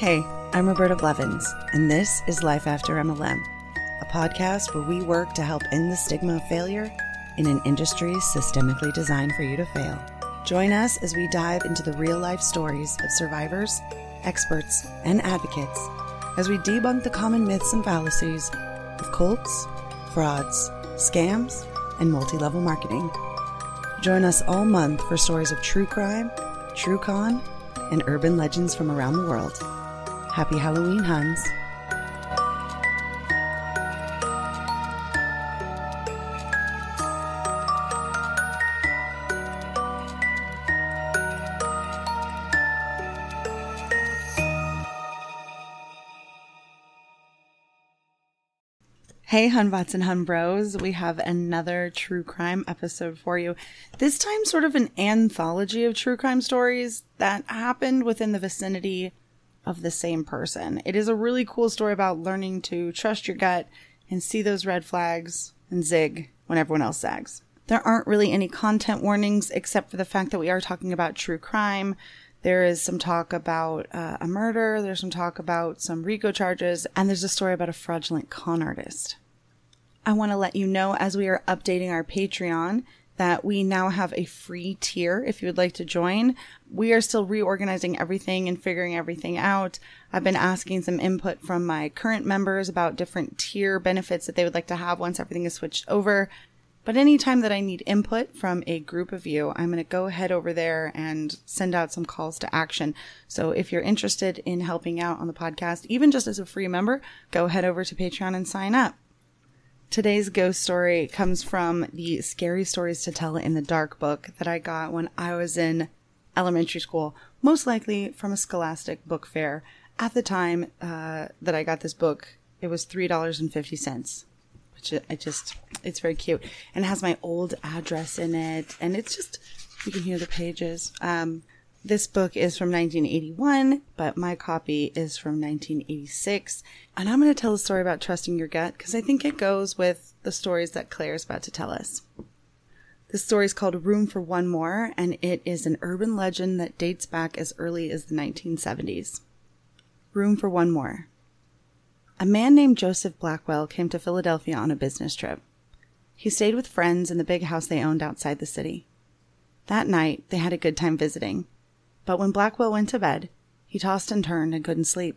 Hey, I'm Roberta Blevins, and this is Life After MLM, a podcast where we work to help end the stigma of failure in an industry systemically designed for you to fail. Join us as we dive into the real-life stories of survivors, experts, and advocates as we debunk the common myths and fallacies of cults, frauds, scams, and multi-level marketing. Join us all month for stories of true crime, true con, and urban legends from around the world. Happy Halloween, Huns. Hey, Hunbots and Hunbros, we have another true crime episode for you. This time sort of an anthology of true crime stories that happened within the vicinity of the same person. It is a really cool story about learning to trust your gut and see those red flags and zig when everyone else zags. There aren't really any content warnings except for the fact that we are talking about true crime. There is some talk about a murder, there's some talk about some RICO charges, and there's a story about a fraudulent con artist. I want to let you know as we are updating our Patreon that we now have a free tier if you would like to join. We are still reorganizing everything and figuring everything out. I've been asking some input from my current members about different tier benefits that they would like to have once everything is switched over. But anytime that I need input from a group of you, I'm going to go head over there and send out some calls to action. So if you're interested in helping out on the podcast, even just as a free member, go head over to Patreon and sign up. Today's ghost story comes from the Scary Stories to Tell in the Dark book that I got when I was in elementary school, most likely from a Scholastic book fair. At the time that I got this book, it was $3.50, which it's very cute. And it has my old address in it, and it's just, you can hear the pages. This book is from 1981, but my copy is from 1986. And I'm going to tell a story about trusting your gut because I think it goes with the stories that Claire's about to tell us. This story is called Room for One More, and it is an urban legend that dates back as early as the 1970s. Room for One More. A man named Joseph Blackwell came to Philadelphia on a business trip. He stayed with friends in the big house they owned outside the city. That night, they had a good time visiting. But when Blackwell went to bed, he tossed and turned and couldn't sleep.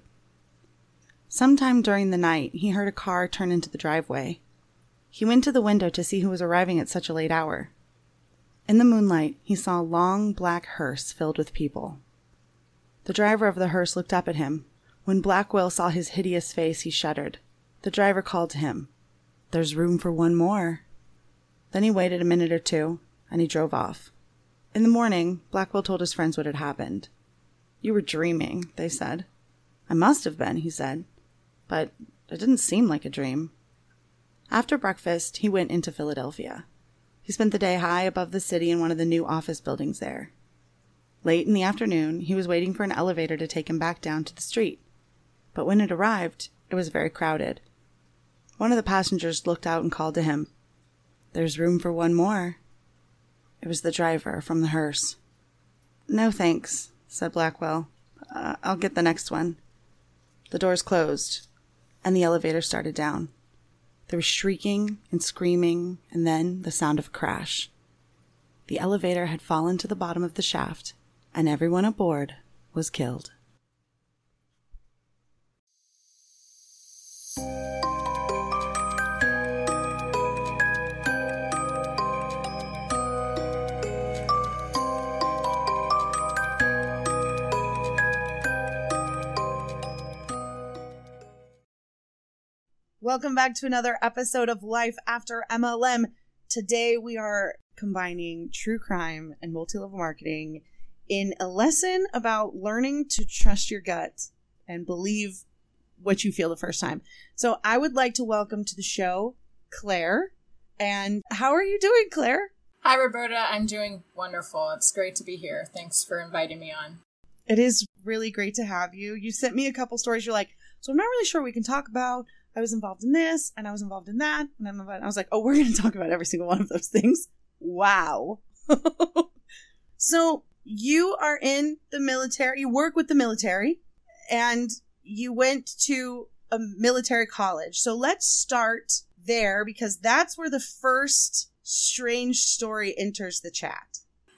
Sometime during the night, he heard a car turn into the driveway. He went to the window to see who was arriving at such a late hour. In the moonlight, he saw a long black hearse filled with people. The driver of the hearse looked up at him. When Blackwell saw his hideous face, he shuddered. The driver called to him, "There's room for one more." Then he waited a minute or two, and he drove off. In the morning, Blackwell told his friends what had happened. "You were dreaming," they said. "I must have been," he said, "but it didn't seem like a dream." After breakfast, he went into Philadelphia. He spent the day high above the city in one of the new office buildings there. Late in the afternoon, he was waiting for an elevator to take him back down to the street. But when it arrived, it was very crowded. One of the passengers looked out and called to him, "There's room for one more." It was the driver from the hearse. "No thanks," said Blackwell. "I'll get the next one." The doors closed, and the elevator started down. There was shrieking and screaming, and then the sound of a crash. The elevator had fallen to the bottom of the shaft, and everyone aboard was killed. Welcome back to another episode of Life After MLM. Today we are combining true crime and multi-level marketing in a lesson about learning to trust your gut and believe what you feel the first time. So I would like to welcome to the show Claire. And how are you doing, Claire? Hi, Roberta. I'm doing wonderful. It's great to be here. Thanks for inviting me on. It is really great to have you. You sent me a couple stories. You're like, so I'm not really sure what we can talk about. I was involved in this, and I was involved in that, and I was like, oh, we're going to talk about every single one of those things. Wow. So you are in the military. You work with the military, and you went to a military college. So let's start there, because that's where the first strange story enters the chat.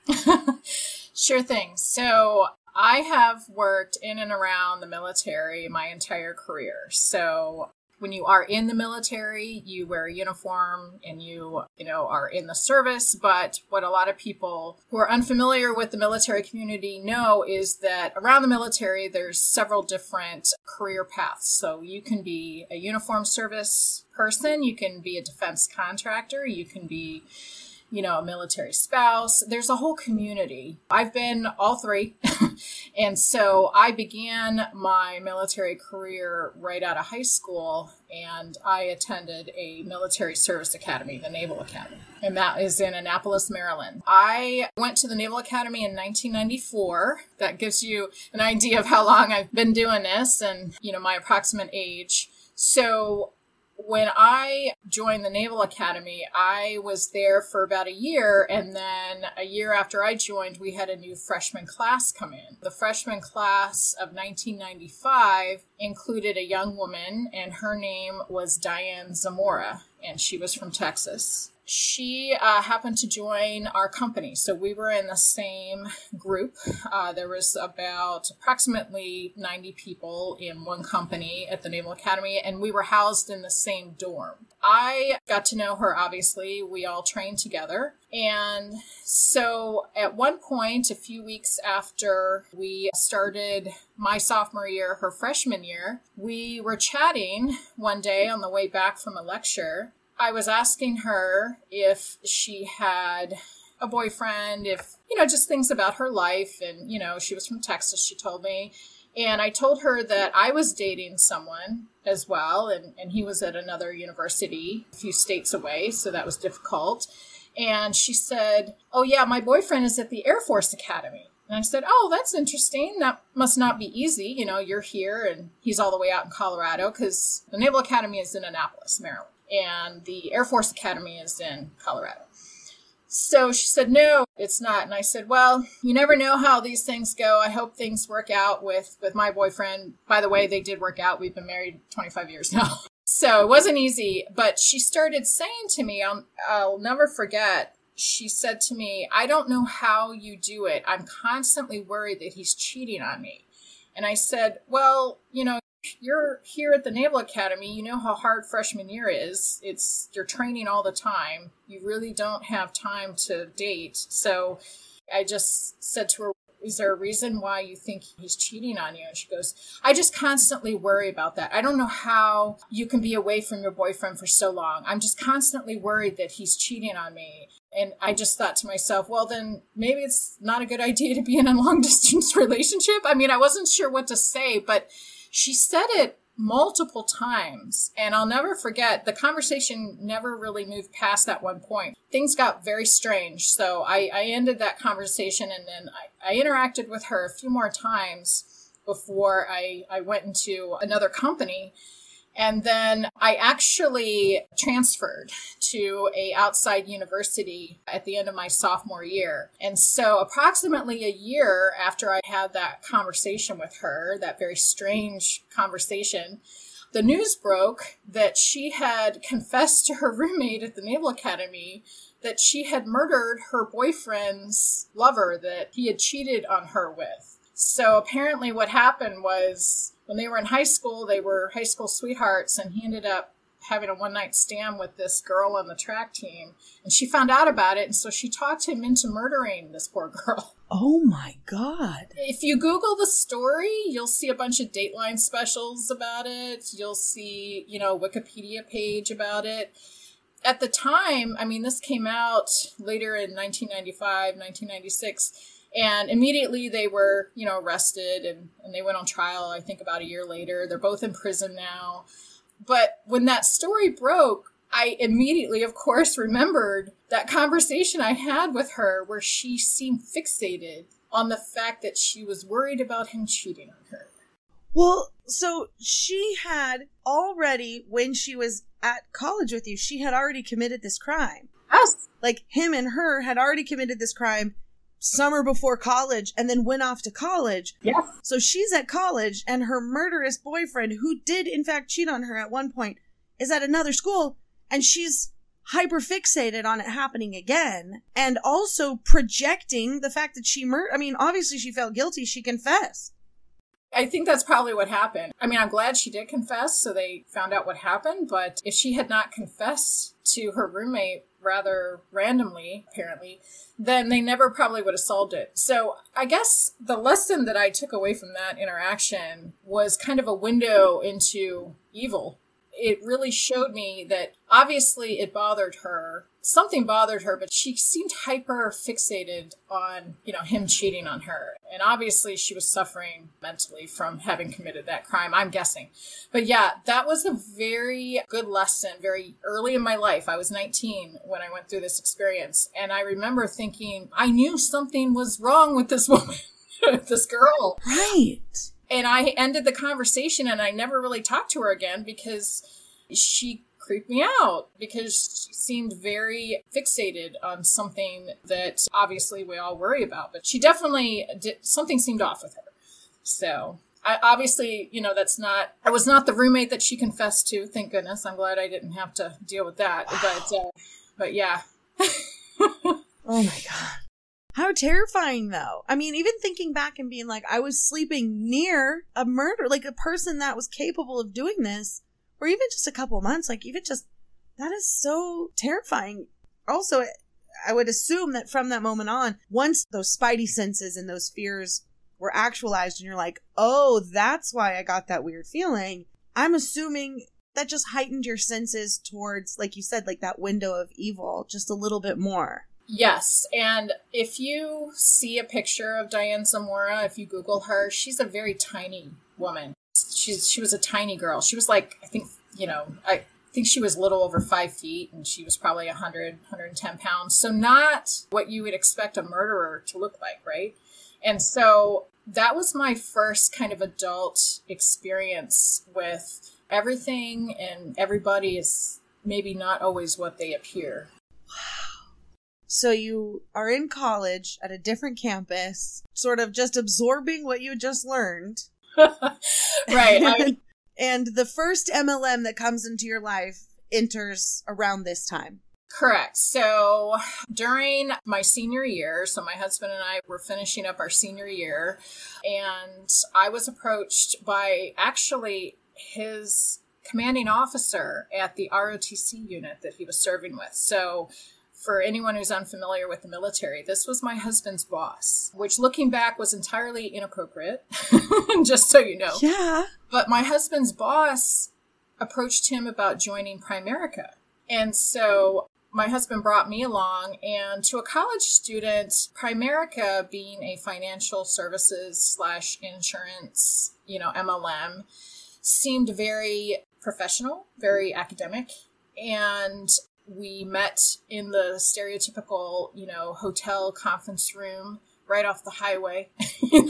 Sure thing. So I have worked in and around the military my entire career. So when you are in the military, you wear a uniform and you are in the service. But what a lot of people who are unfamiliar with the military community know is that around the military, there's several different career paths. So you can be a uniform service person, you can be a defense contractor, you can be a military spouse. There's a whole community. I've been all three. And so I began my military career right out of high school, and I attended a military service academy, the Naval Academy, and that is in Annapolis, Maryland. I went to the Naval Academy in 1994. That gives you an idea of how long I've been doing this and, my approximate age. So when I joined the Naval Academy, I was there for about a year, and then a year after I joined, we had a new freshman class come in. The freshman class of 1995 included a young woman, and her name was Diane Zamora, and she was from Texas. She happened to join our company, so we were in the same group. There was about approximately 90 people in one company at the Naval Academy, and we were housed in the same dorm. I got to know her, obviously. We all trained together. And so at one point, a few weeks after we started my sophomore year, her freshman year, we were chatting one day on the way back from a lecture. I was asking her if she had a boyfriend, if, just things about her life. And, she was from Texas, she told me. And I told her that I was dating someone as well. And he was at another university a few states away. So that was difficult. And she said, "Oh, yeah, my boyfriend is at the Air Force Academy." And I said, "Oh, that's interesting. That must not be easy. You're here and he's all the way out in Colorado, because the Naval Academy is in Annapolis, Maryland, and the Air Force Academy is in Colorado." So she said, "No, it's not." And I said, "Well, you never know how these things go. I hope things work out with my boyfriend." By the way, they did work out. We've been married 25 years now. So it wasn't easy. But she started saying to me, I'll never forget, she said to me, "I don't know how you do it. I'm constantly worried that he's cheating on me." And I said, "Well, you're here at the Naval Academy. You know how hard freshman year is. You're training all the time. You really don't have time to date." So I just said to her, "Is there a reason why you think he's cheating on you?" And she goes, "I just constantly worry about that. I don't know how you can be away from your boyfriend for so long. I'm just constantly worried that he's cheating on me." And I just thought to myself, well, then maybe it's not a good idea to be in a long distance relationship. I mean, I wasn't sure what to say, but she said it multiple times, and I'll never forget, the conversation never really moved past that one point. Things got very strange, so I ended that conversation, and then I interacted with her a few more times before I went into another company. And then I actually transferred to a outside university at the end of my sophomore year. And so approximately a year after I had that conversation with her, that very strange conversation, the news broke that she had confessed to her roommate at the Naval Academy that she had murdered her boyfriend's lover that he had cheated on her with. So apparently what happened was, when they were in high school, they were high school sweethearts, and he ended up having a one-night stand with this girl on the track team. And she found out about it, and so she talked him into murdering this poor girl. Oh, my God. If you Google the story, you'll see a bunch of Dateline specials about it. You'll see, a Wikipedia page about it. At the time, this came out later in 1995, 1996, and immediately they were, arrested and they went on trial, I think about a year later. They're both in prison now. But when that story broke, I immediately, of course, remembered that conversation I had with her where she seemed fixated on the fact that she was worried about him cheating on her. Well, so she had already, when she was at college with you, she had already committed this crime. Yes. Like, him and her had already committed this crime summer before college and then went off to college. Yes. So she's at college and her murderous boyfriend, who did in fact cheat on her at one point, is at another school, and she's hyper fixated on it happening again, and also projecting the fact that she obviously she felt guilty. She confessed. I think that's probably what happened. I mean, I'm glad she did confess, so they found out what happened, but if she had not confessed to her roommate rather randomly, apparently, then they never probably would have solved it. So I guess the lesson that I took away from that interaction was kind of a window into evil. It really showed me that obviously it bothered her. Something bothered her, but she seemed hyper fixated on, him cheating on her. And obviously she was suffering mentally from having committed that crime, I'm guessing. But yeah, that was a very good lesson very early in my life. I was 19 when I went through this experience. And I remember thinking, I knew something was wrong with this woman, this girl. Right. And I ended the conversation and I never really talked to her again because she creeped me out, because she seemed very fixated on something that obviously we all worry about. But she definitely something seemed off with her. So I obviously, I was not the roommate that she confessed to. Thank goodness. I'm glad I didn't have to deal with that. Wow. But yeah. Oh my God. How terrifying, though. I mean, even thinking back and being like, I was sleeping near a murder, like a person that was capable of doing this, or even just a couple months, that is so terrifying. Also, I would assume that from that moment on, once those spidey senses and those fears were actualized and you're like, oh, that's why I got that weird feeling, I'm assuming that just heightened your senses towards, like you said, like that window of evil just a little bit more. Yes, and if you see a picture of Diane Zamora, if you Google her, she's a very tiny woman. She was a tiny girl. She was like, I think she was a little over 5 feet, and she was probably 110 pounds. So not what you would expect a murderer to look like, right? And so that was my first kind of adult experience with everything, and everybody is maybe not always what they appear. So you are in college at a different campus, sort of just absorbing what you just learned. Right. And the first MLM that comes into your life enters around this time. Correct. So during my senior year, so my husband and I were finishing up our senior year, and I was approached by actually his commanding officer at the ROTC unit that he was serving with. So for anyone who's unfamiliar with the military, this was my husband's boss, which looking back was entirely inappropriate, just so you know. Yeah. But my husband's boss approached him about joining Primerica. And so my husband brought me along, and to a college student, Primerica being a financial services / insurance, MLM, seemed very professional, very academic. And we met in the stereotypical, hotel conference room right off the highway, in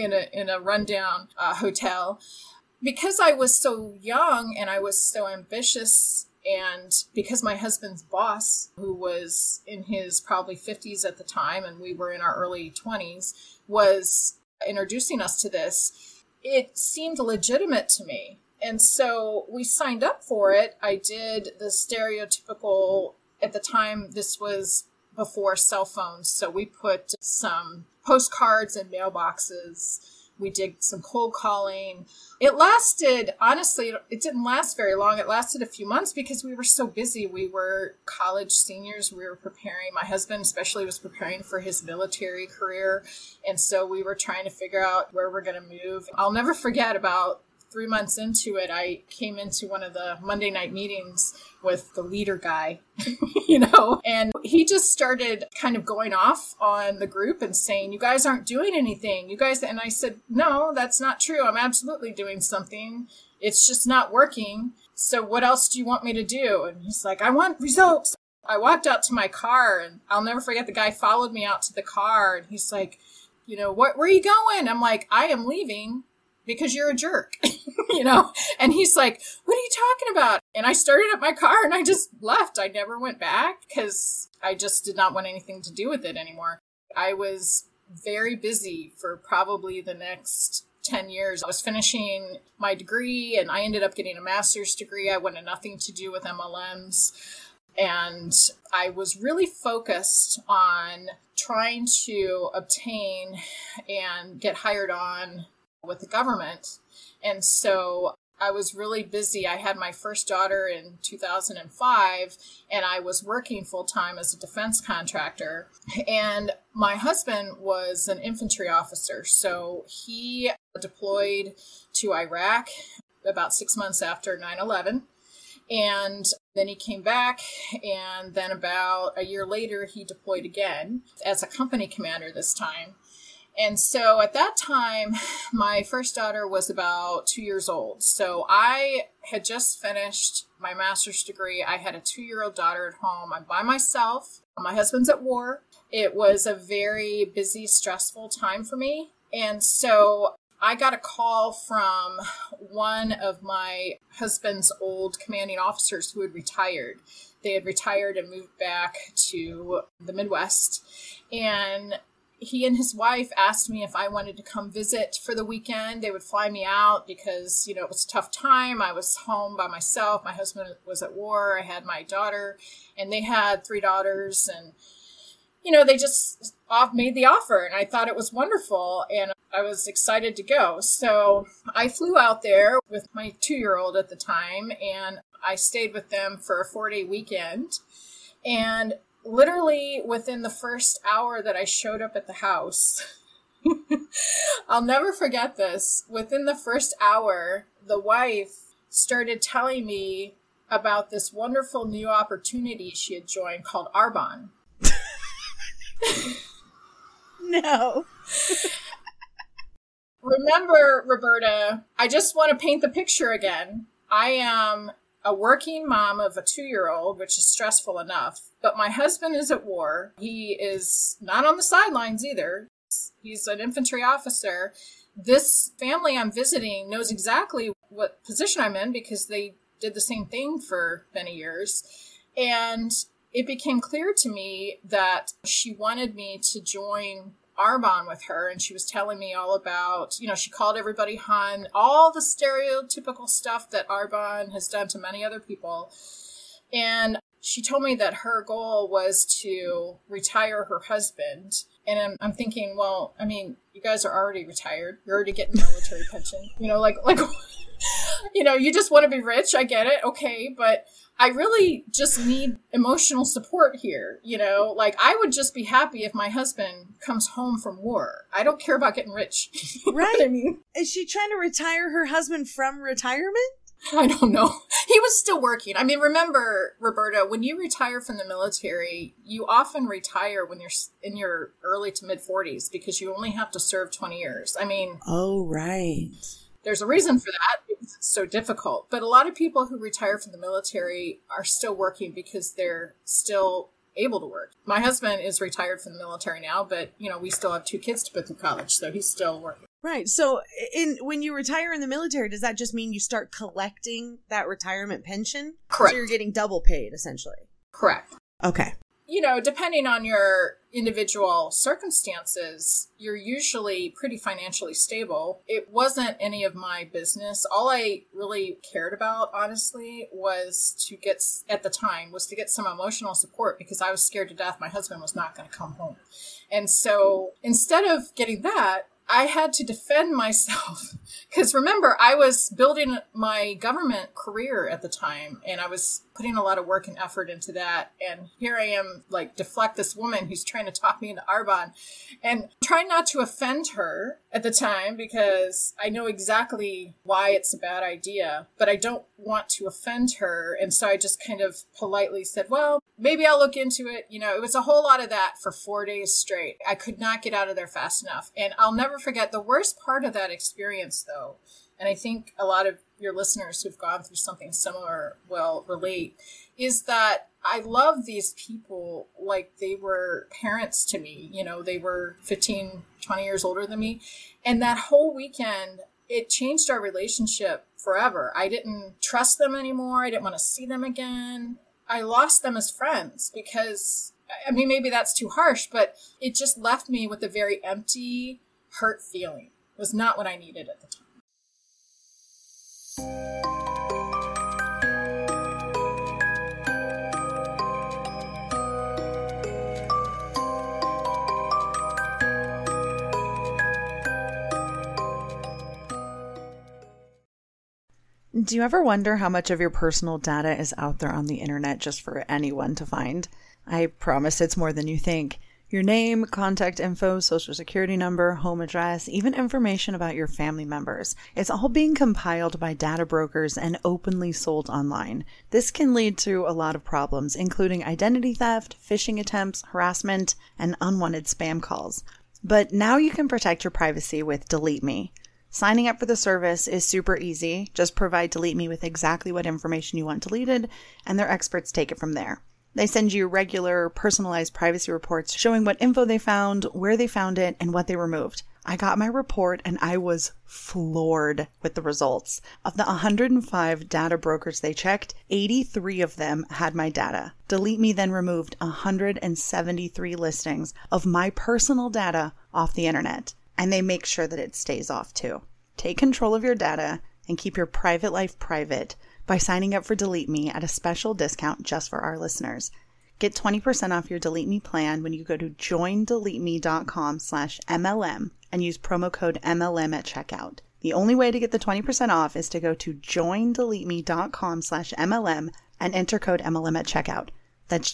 a rundown hotel. Because I was so young and I was so ambitious, and because my husband's boss, who was in his probably 50s at the time, and we were in our early 20s, was introducing us to this, it seemed legitimate to me. And so we signed up for it. I did the stereotypical, at the time, this was before cell phones. So we put some postcards in mailboxes. We did some cold calling. It lasted, honestly, it didn't last very long. It lasted a few months because we were so busy. We were college seniors. We were preparing. My husband especially was preparing for his military career. And so we were trying to figure out where we're going to move. I'll never forget, about 3 months into it, I came into one of the Monday night meetings with the leader guy, and he just started kind of going off on the group and saying, you guys aren't doing anything. And I said, no, that's not true. I'm absolutely doing something. It's just not working. So what else do you want me to do? And he's like, I want results. I walked out to my car, and I'll never forget, the guy followed me out to the car, and he's like, where are you going? I'm like, I am leaving because you're a jerk, And he's like, what are you talking about? And I started up my car and I just left. I never went back because I just did not want anything to do with it anymore. I was very busy for probably the next 10 years. I was finishing my degree and I ended up getting a master's degree. I wanted nothing to do with MLMs. And I was really focused on trying to obtain and get hired on with the government. And so I was really busy. I had my first daughter in 2005, and I was working full-time as a defense contractor. And my husband was an infantry officer, so he deployed to Iraq about 6 months after 9/11. And then he came back, and then about a year later, he deployed again as a company commander this time. And so at that time, my first daughter was about 2 years old. So I had just finished my master's degree. I had a 2-year-old daughter at home. I'm by myself. My husband's at war. It was a very busy, stressful time for me. And so I got a call from one of my husband's old commanding officers who had retired. They had retired and moved back to the Midwest. And he and his wife asked me if I wanted to come visit for the weekend. They would fly me out because, it was a tough time. I was home by myself. My husband was at war. I had my daughter, and they had 3 daughters. And, they just made the offer, and I thought it was wonderful. And I was excited to go. So I flew out there with my 2-year-old at the time, and I stayed with them for a 4-day weekend. And literally within the first hour that I showed up at the house, I'll never forget this. Within the first hour, the wife started telling me about this wonderful new opportunity she had joined called Arbonne. No. Remember, Roberta, I just want to paint the picture again. I am a working mom of a 2-year-old, which is stressful enough, but my husband is at war. He is not on the sidelines either. He's an infantry officer. This family I'm visiting knows exactly what position I'm in because they did the same thing for many years. And it became clear to me that she wanted me to join Arbonne with her, and she was telling me all about, she called everybody hun, all the stereotypical stuff that Arbonne has done to many other people. And she told me that her goal was to retire her husband. And I'm thinking, well, you guys are already retired. You're already getting military pension. You just want to be rich. I get it. Okay. But I really just need emotional support here. I would just be happy if my husband comes home from war. I don't care about getting rich. You know what I mean? Is she trying to retire her husband from retirement? I don't know. He was still working. Remember, Roberta, when you retire from the military, you often retire when you're in your early to mid 40s because you only have to serve 20 years. Oh, right. There's a reason for that because it's so difficult. But a lot of people who retire from the military are still working because they're still able to work. My husband is retired from the military now, but, we still have 2 kids to put through college, so he's still working. Right. So when you retire in the military, does that just mean you start collecting that retirement pension? Correct. So you're getting double paid, essentially. Correct. Okay. Depending on your individual circumstances, you're usually pretty financially stable. It wasn't any of my business. All I really cared about, honestly, was to get some emotional support because I was scared to death my husband was not going to come home. And so instead of getting that, I had to defend myself because remember, I was building my government career at the time and I was putting a lot of work and effort into that. And here I am, deflect this woman who's trying to talk me into Arbonne and trying not to offend her at the time because I know exactly why it's a bad idea, but I don't want to offend her. And so I just kind of politely said, well, maybe I'll look into it. It was a whole lot of that for 4 days straight. I could not get out of there fast enough. And I'll never forget the worst part of that experience, though, and I think a lot of your listeners who've gone through something similar will relate, is that I love these people like they were parents to me. They were 15, 20 years older than me. And that whole weekend, it changed our relationship forever. I didn't trust them anymore. I didn't want to see them again. I lost them as friends because I mean, maybe that's too harsh, but it just left me with a very empty, hurt feeling. It was not what I needed at the time. Do you ever wonder how much of your personal data is out there on the internet just for anyone to find? I promise it's more than you think. Your name, contact info, social security number, home address, even information about your family members. It's all being compiled by data brokers and openly sold online. This can lead to a lot of problems, including identity theft, phishing attempts, harassment, and unwanted spam calls. But now you can protect your privacy with Delete Me. Signing up for the service is super easy. Just provide Delete Me with exactly what information you want deleted, and their experts take it from there. They send you regular, personalized privacy reports showing what info they found, where they found it, and what they removed. I got my report and I was floored with the results. Of the 105 data brokers they checked, 83 of them had my data. Delete Me then removed 173 listings of my personal data off the internet. And they make sure that it stays off too. Take control of your data and keep your private life private by signing up for Delete Me at a special discount just for our listeners. Get 20% off your Delete Me plan when you go to joindeleteme.com/MLM and use promo code MLM at checkout. The only way to get the 20% off is to go to joindeleteme.com/MLM and enter code MLM at checkout. That's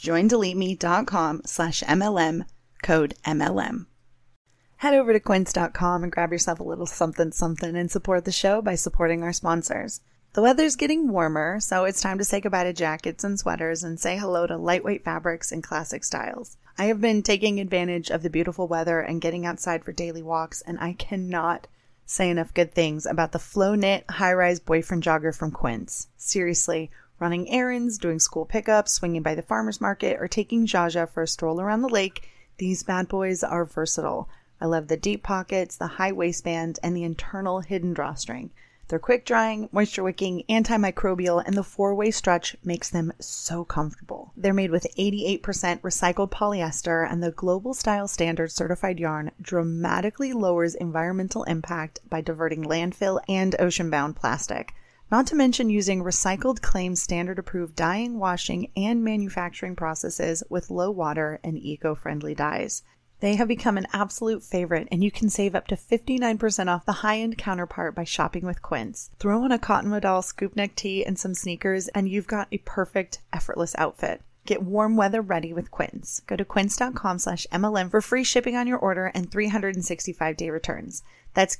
joindeleteme.com/MLM, code MLM. Head over to quince.com and grab yourself a little something and support the show by supporting our sponsors. The weather's getting warmer, so it's time to say goodbye to jackets and sweaters and say hello to lightweight fabrics and classic styles. I have been taking advantage of the beautiful weather and getting outside for daily walks, and I cannot say enough good things about the Flow Knit high-rise boyfriend jogger from Quince. Seriously, running errands, doing school pickups, swinging by the farmer's market, or taking Jaja for a stroll around the lake, these bad boys are versatile. I love the deep pockets, the high waistband, and the internal hidden drawstring. They're quick drying, moisture wicking, antimicrobial, and the 4-way stretch makes them so comfortable. They're made with 88% recycled polyester, and the Global Style Standard certified yarn dramatically lowers environmental impact by diverting landfill and ocean-bound plastic. Not to mention using recycled claim standard approved dyeing, washing, and manufacturing processes with low water and eco-friendly dyes. They have become an absolute favorite, and you can save up to 59% off the high-end counterpart by shopping with Quince. Throw on a cotton modal scoop neck tee and some sneakers, and you've got a perfect, effortless outfit. Get warm weather ready with Quince. Go to quince.com/MLM for free shipping on your order and 365-day returns. That's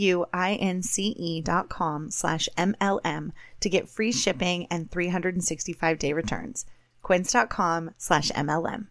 QUINCE.com/MLM to get free shipping and 365-day returns. Quince.com/MLM.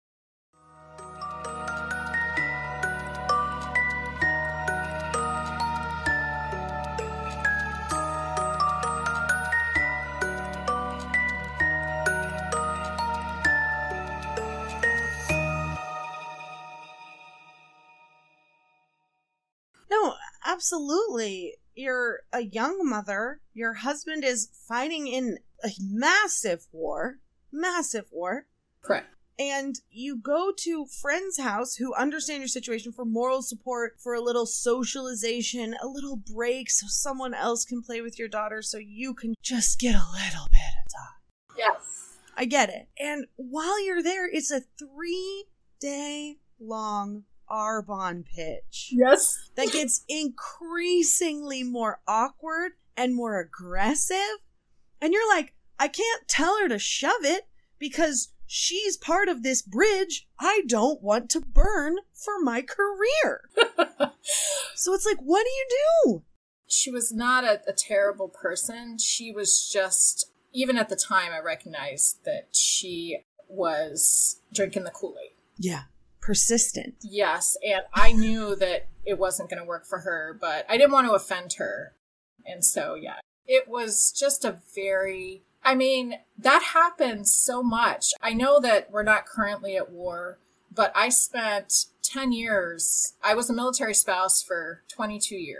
No, absolutely. You're a young mother. Your husband is fighting in a massive war. Correct. And you go to friends' house who understand your situation for moral support, for a little socialization, a little break so someone else can play with your daughter so you can just get a little bit of time. Yes. I get it. And while you're there, it's a 3-day-long Arbonne pitch. Yes. That gets increasingly more awkward and more aggressive. And you're like, I can't tell her to shove it because she's part of this bridge I don't want to burn for my career. So it's like, what do you do? She was not a terrible person. She was just, even at the time, I recognized that she was drinking the Kool-Aid. Yeah. Persistent. Yes, and I knew that it wasn't going to work for her, but I didn't want to offend her. And so, yeah, it was just a very, I mean, that happens so much. I know that we're not currently at war, but I spent 10 years, I was a military spouse for 22 years.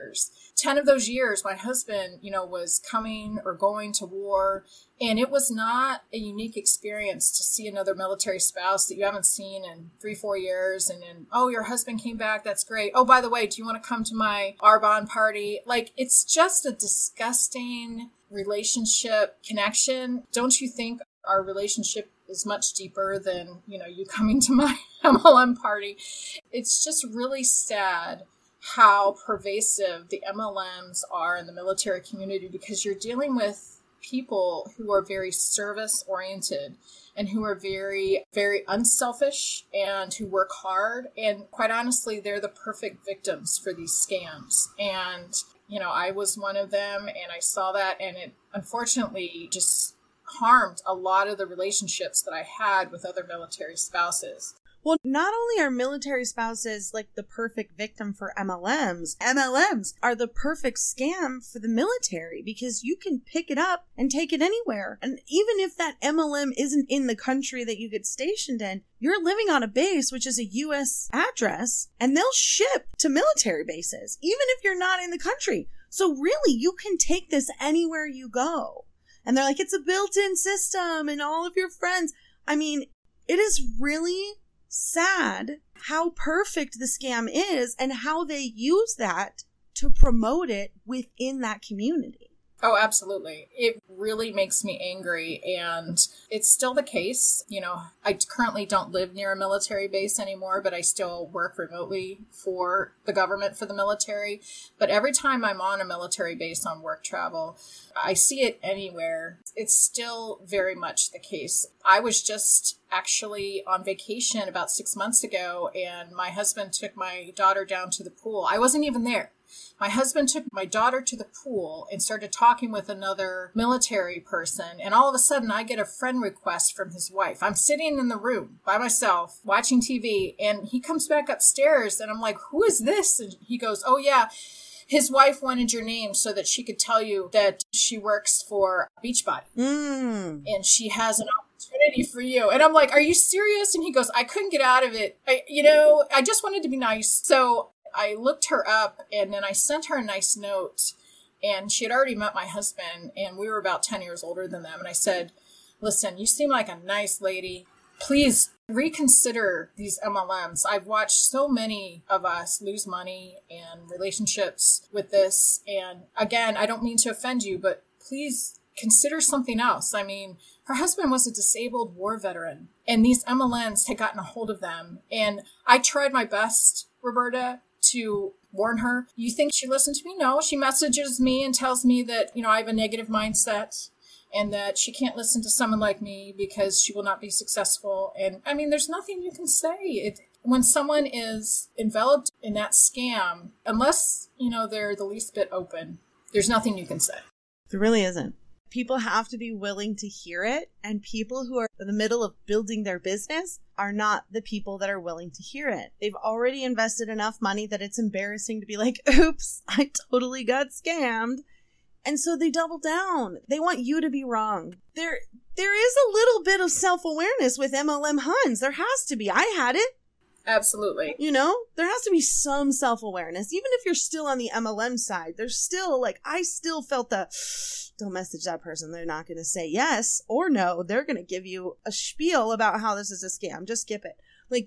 10 of those years, my husband, was coming or going to war. And it was not a unique experience to see another military spouse that you haven't seen in 3-4 years. And then, oh, your husband came back. That's great. Oh, by the way, do you want to come to my Arbonne party? Like, it's just a disgusting relationship connection. Don't you think our relationship is much deeper than, you coming to my MLM party? It's just really sad how pervasive the MLMs are in the military community, because you're dealing with people who are very service oriented and who are very, very unselfish and who work hard. And quite honestly, they're the perfect victims for these scams. And, I was one of them, and I saw that, and it unfortunately just harmed a lot of the relationships that I had with other military spouses. Well, not only are military spouses like the perfect victim for MLMs are the perfect scam for the military, because you can pick it up and take it anywhere. And even if that MLM isn't in the country that you get stationed in, you're living on a base, which is a U.S. address, and they'll ship to military bases, even if you're not in the country. So really, you can take this anywhere you go. And they're like, it's a built-in system and all of your friends. I mean, it is really sad how perfect the scam is and how they use that to promote it within that community. Oh, absolutely. It really makes me angry, and it's still the case. I currently don't live near a military base anymore, but I still work remotely for the government, for the military. But every time I'm on a military base on work travel, I see it anywhere. It's still very much the case. I was just actually on vacation about 6 months ago, and my husband took my daughter down to the pool. I wasn't even there. My husband took my daughter to the pool and started talking with another military person. And all of a sudden, I get a friend request from his wife. I'm sitting in the room by myself watching TV, and he comes back upstairs, and I'm like, who is this? And he goes, oh, yeah. His wife wanted your name so that she could tell you that she works for Beachbody. And she has an opportunity for you. And I'm like, are you serious? And he goes, I couldn't get out of it. I just wanted to be nice. So I looked her up, and then I sent her a nice note, and she had already met my husband, and we were about 10 years older than them. And I said, listen, you seem like a nice lady. Please reconsider these MLMs. I've watched so many of us lose money and relationships with this. And again, I don't mean to offend you, but please consider something else. I mean, her husband was a disabled war veteran, and these MLMs had gotten a hold of them. And I tried my best, Roberta, to warn her. You think she listened to me? No, she messages me and tells me that, I have a negative mindset and that she can't listen to someone like me because she will not be successful. And I mean, there's nothing you can say. When someone is enveloped in that scam, unless, they're the least bit open, there's nothing you can say. There really isn't. People have to be willing to hear it, and people who are in the middle of building their business are not the people that are willing to hear it. They've already invested enough money that it's embarrassing to be like, oops, I totally got scammed. And so they double down. They want you to be wrong. There is a little bit of self-awareness with MLM Huns. There has to be. I had it. Absolutely. There has to be some self-awareness. Even if you're still on the MLM side, there's still I still felt don't message that person. They're not going to say yes or no. They're going to give you a spiel about how this is a scam. Just skip it.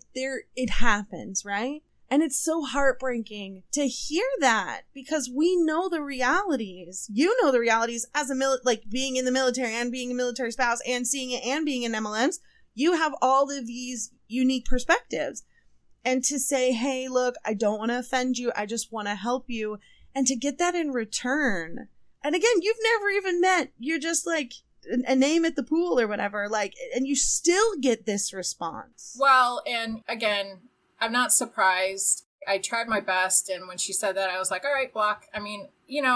It happens, right? And it's so heartbreaking to hear that, because we know the realities. You know the realities as being in the military and being a military spouse and seeing it and being in MLMs. You have all of these unique perspectives. And to say, hey, look, I don't want to offend you. I just want to help you. And to get that in return. And again, you've never even met. You're just a name at the pool or whatever. And you still get this response. Well, and again, I'm not surprised. I tried my best. And when she said that, I was like, all right, block. I mean,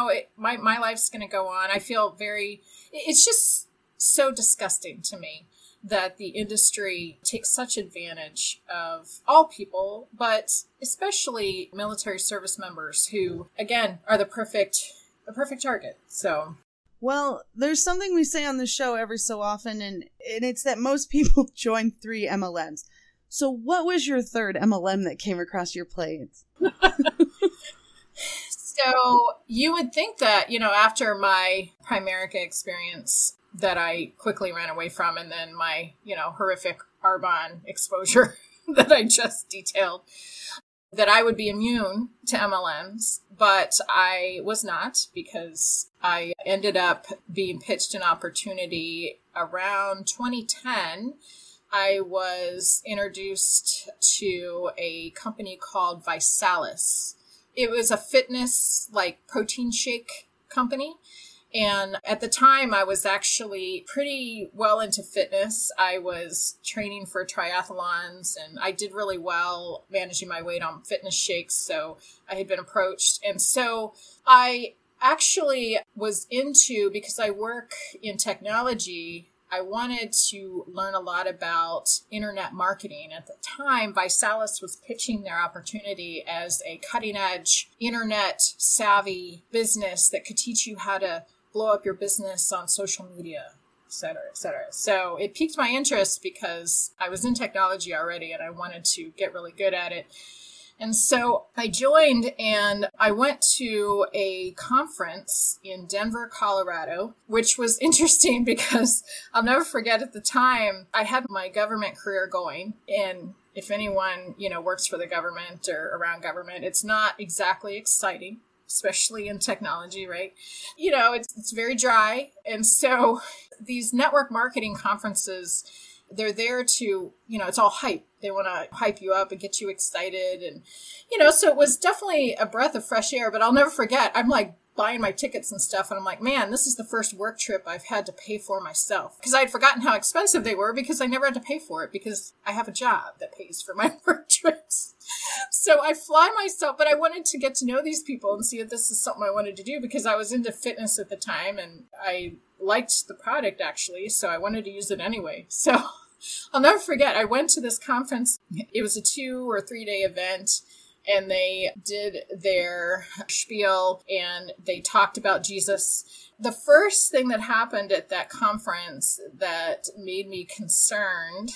my life's going to go on. I feel it's just so disgusting to me that the industry takes such advantage of all people, but especially military service members who, again, are the perfect target. So, well, there's something we say on the show every so often, and it's that most people join 3 MLMs. So what was your third MLM that came across your plate? So you would think that, after my Primerica experience that I quickly ran away from, and then my, horrific Arbonne exposure that I just detailed, that I would be immune to MLMs, but I was not, because I ended up being pitched an opportunity around 2010. I was introduced to a company called ViSalus. It was a fitness, protein shake company. And at the time, I was actually pretty well into fitness. I was training for triathlons, and I did really well managing my weight on fitness shakes. So I had been approached. And so I actually was because I work in technology, I wanted to learn a lot about internet marketing. At the time, ViSalus was pitching their opportunity as a cutting-edge, internet-savvy business that could teach you how to blow up your business on social media, et cetera, et cetera. So it piqued my interest because I was in technology already and I wanted to get really good at it. And so I joined, and I went to a conference in Denver, Colorado, which was interesting because I'll never forget, at the time I had my government career going. And if anyone, works for the government or around government, it's not exactly exciting, especially in technology, right? It's very dry. And so these network marketing conferences, they're there to, it's all hype. They want to hype you up and get you excited. And, so it was definitely a breath of fresh air, but I'll never forget. I'm buying my tickets and stuff. And I'm like, man, this is the first work trip I've had to pay for myself, because I'd forgotten how expensive they were, because I never had to pay for it because I have a job that pays for my work trips. So I fly myself, but I wanted to get to know these people and see if this is something I wanted to do, because I was into fitness at the time and I liked the product actually. So I wanted to use it anyway. So I'll never forget, I went to this conference. It was a 2 or 3 day event, and they did their spiel and they talked about Jesus. The first thing that happened at that conference that made me concerned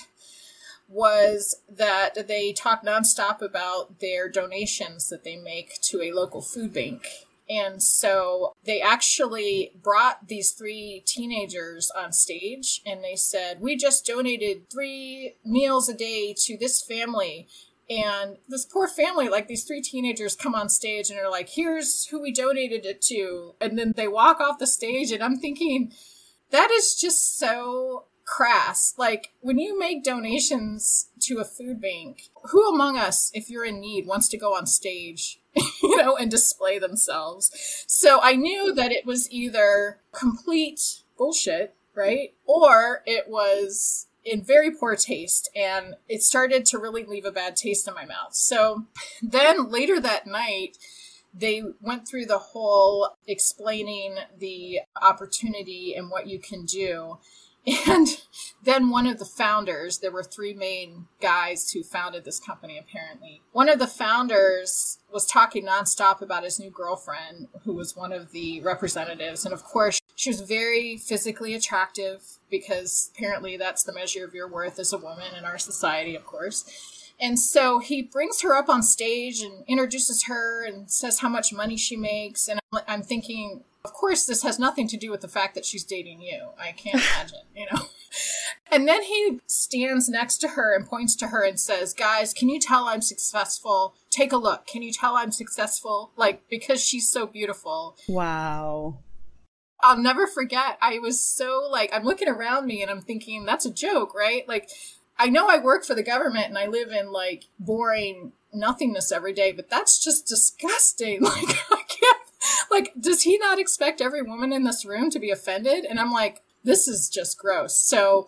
was that they talked nonstop about their donations that they make to a local food bank. And so they actually brought these 3 teenagers on stage, and they said, we just donated 3 meals a day to this family. And this poor family, these 3 teenagers come on stage and are like, here's who we donated it to. And then they walk off the stage, and I'm thinking, that is just so crass. When you make donations to a food bank, who among us, if you're in need, wants to go on stage, and display themselves? So I knew that it was either complete bullshit, right? Or it was in very poor taste, and it started to really leave a bad taste in my mouth. So then later that night, they went through the whole explaining the opportunity and what you can do. And then one of the founders, there were 3 main guys who founded this company, apparently. One of the founders was talking nonstop about his new girlfriend, who was one of the representatives. And of course, she was very physically attractive, because apparently that's the measure of your worth as a woman in our society, of course. And so he brings her up on stage and introduces her and says how much money she makes. And I'm thinking, of course, this has nothing to do with the fact that she's dating you. I can't imagine, And then he stands next to her and points to her and says, guys, can you tell I'm successful? Take a look. Can you tell I'm successful? Because she's so beautiful. Wow. I'll never forget. I was so I'm looking around me and I'm thinking, that's a joke, right? I know I work for the government and I live in boring nothingness every day, but that's just disgusting. I can't, does he not expect every woman in this room to be offended? And I'm like, this is just gross. So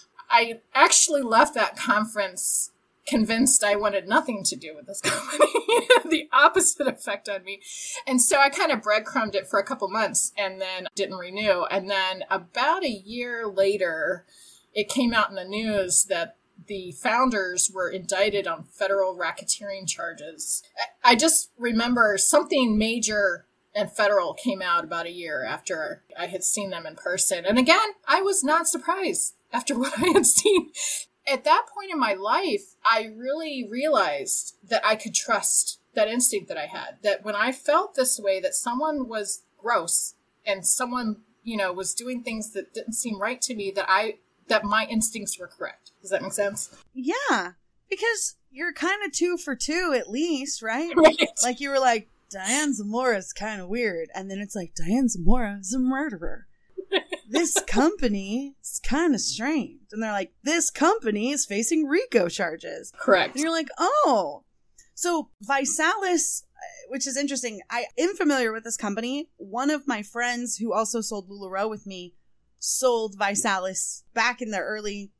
I actually left that conference convinced I wanted nothing to do with this company. The opposite effect on me. And so I kind of breadcrumbed it for a couple months and then didn't renew. And then about a year later, it came out in the news that the founders were indicted on federal racketeering charges. I just remember something major and federal came out about a year after I had seen them in person. And again, I was not surprised after what I had seen. At that point in my life, I really realized that I could trust that instinct that I had, that when I felt this way, that someone was gross and someone, was doing things that didn't seem right to me, that my instincts were correct. Does that make sense? Yeah, because you're kind of 2 for 2 at least, right? Right. Like you were like, Diane Zamora is kind of weird. And then it's like, Diane Zamora is a murderer. This company is kind of strange. And they're like, this company is facing RICO charges. Correct. And you're like, oh. So ViSalus, which is interesting. I am familiar with this company. One of my friends who also sold LuLaRoe with me sold ViSalus back in the early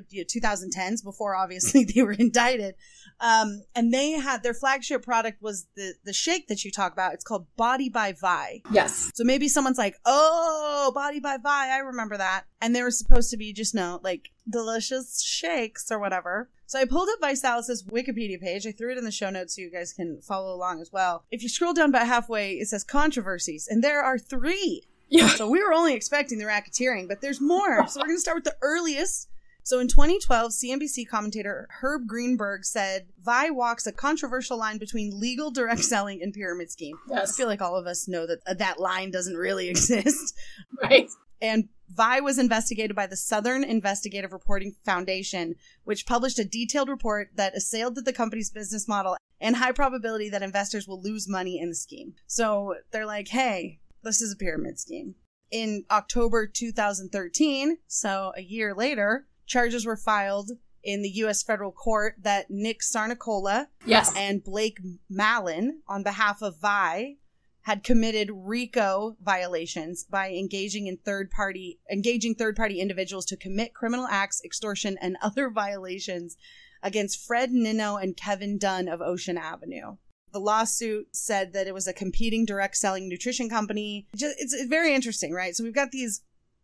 2010s, before obviously they were indicted. And they had, their flagship product was the shake that you talk about. It's called Body by Vi. Yes. So maybe someone's like, oh, Body by Vi, I remember that. And they were supposed to be just, like delicious shakes or whatever. So I pulled up ViSalus's Wikipedia page. I threw it in the show notes so you guys can follow along as well. If you scroll down about halfway, it says controversies, and there are 3. Yeah. So we were only expecting the racketeering, but there's more. So we're going to start with the earliest. So in 2012, CNBC commentator Herb Greenberg said, Vi walks a controversial line between legal direct selling and pyramid scheme. Yes. I feel like all of us know that that line doesn't really exist. Right. And Vi was investigated by the Southern Investigative Reporting Foundation, which published a detailed report that assailed the company's business model and high probability that investors will lose money in the scheme. So they're like, hey, this is a pyramid scheme. In October 2013, so a year later, charges were filed in the U.S. federal court that Nick Sarnicola and Blake Malin, on behalf of Vi, had committed RICO violations by engaging third-party individuals to commit criminal acts, extortion, and other violations against Fred Nino and Kevin Dunn of Ocean Avenue. The lawsuit said that it was a competing direct selling nutrition company. It's very interesting, right? So we've got these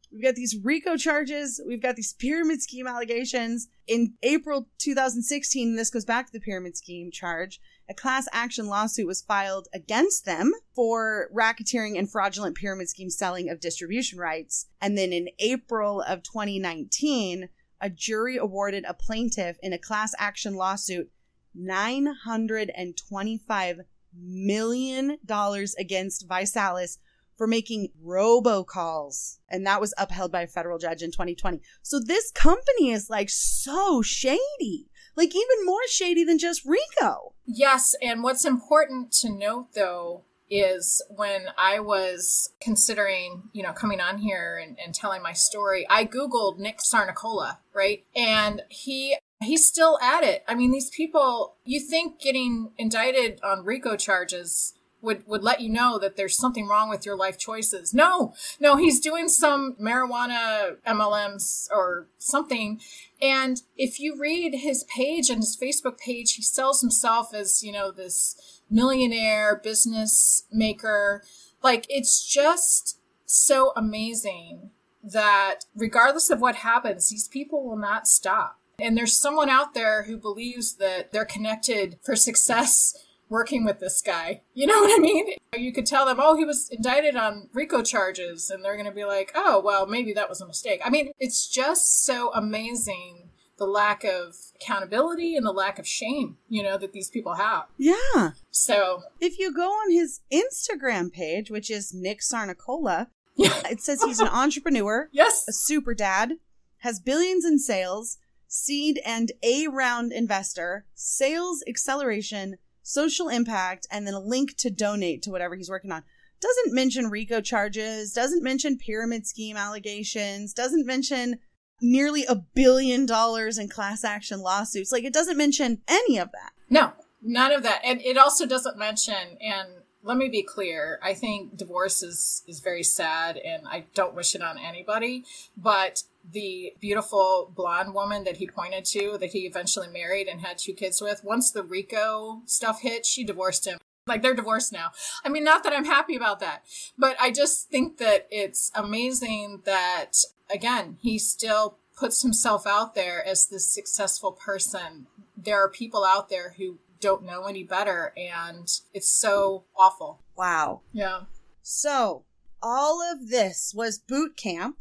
RICO charges. We've got these pyramid scheme allegations. In April 2016, this goes back to the pyramid scheme charge, a class action lawsuit was filed against them for racketeering and fraudulent pyramid scheme selling of distribution rights. And then in April of 2019, a jury awarded a plaintiff in a class action lawsuit $925 million against ViSalus for making robocalls. And that was upheld by a federal judge in 2020. So this company is like so shady, like even more shady than just RICO. Yes. And what's important to note, though, is when I was considering, coming on here and telling my story, I Googled Nick Sarnicola, right? And he's still at it. I mean, these people, you think getting indicted on RICO charges would let you know that there's something wrong with your life choices. No, he's doing some marijuana MLMs or something. And if you read his page and his Facebook page, he sells himself as, this millionaire business maker. Like, it's just so amazing that regardless of what happens, these people will not stop. And there's someone out there who believes that they're connected for success working with this guy. You know what I mean? You could tell them, oh, he was indicted on RICO charges. And they're going to be like, oh, well, maybe that was a mistake. I mean, it's just so amazing, the lack of accountability and the lack of shame, that these people have. Yeah. So if you go on his Instagram page, which is Nick Sarnicola, it says he's an entrepreneur. Yes. A super dad, has billions in sales, seed and A-round investor, sales acceleration, social impact, and then a link to donate to whatever he's working on. Doesn't mention RICO charges, doesn't mention pyramid scheme allegations, doesn't mention nearly $1 billion in class action lawsuits. Like, it doesn't mention any of that. No, none of that. And it also doesn't mention, and let me be clear, I think divorce is very sad and I don't wish it on anybody, but the beautiful blonde woman that he pointed to, that he eventually married and had 2 kids with, once the RICO stuff hit, she divorced him. Like, they're divorced now. I mean, not that I'm happy about that, but I just think that it's amazing that, again, he still puts himself out there as this successful person. There are people out there who don't know any better, and it's so awful. Wow. Yeah. So all of this was boot camp.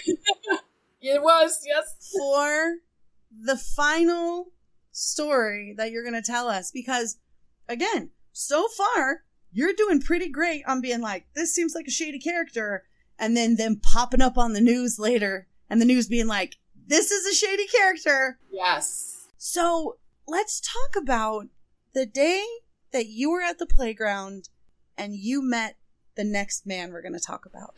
It was, yes. For the final story that you're going to tell us, because again, so far, you're doing pretty great on being like, this seems like a shady character. And then them popping up on the news later and the news being like, this is a shady character. Yes. So let's talk about the day that you were at the playground and you met the next man we're going to talk about.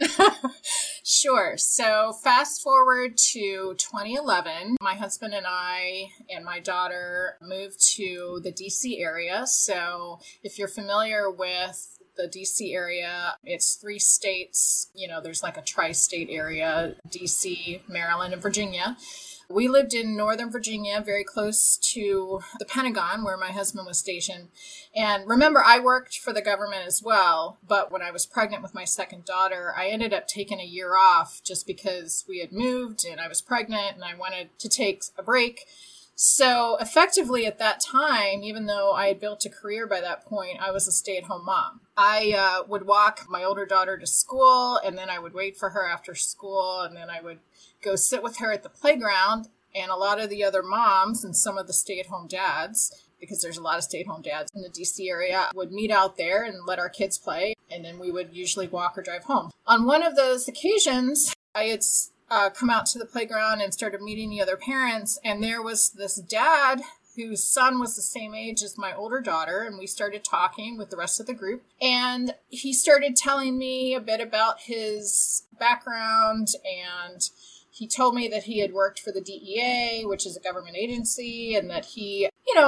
Sure. So fast forward to 2011, my husband and I and my daughter moved to the DC area. So if you're familiar with the DC area, it's 3 states. You know, there's like a tri-state area, DC, Maryland, and Virginia. We lived in Northern Virginia, very close to the Pentagon, where my husband was stationed. And remember, I worked for the government as well. But when I was pregnant with my second daughter, I ended up taking a year off just because we had moved and I was pregnant and I wanted to take a break. So effectively at that time, even though I had built a career by that point, I was a stay-at-home mom. I would walk my older daughter to school, and then I would wait for her after school, and then I would go sit with her at the playground. And a lot of the other moms and some of the stay-at-home dads, because there's a lot of stay-at-home dads in the DC area, would meet out there and let our kids play, and then we would usually walk or drive home. On one of those occasions, I had come out to the playground and started meeting the other parents. And there was this dad whose son was the same age as my older daughter. And we started talking with the rest of the group. And he started telling me a bit about his background. And he told me that he had worked for the DEA, which is a government agency, and that he,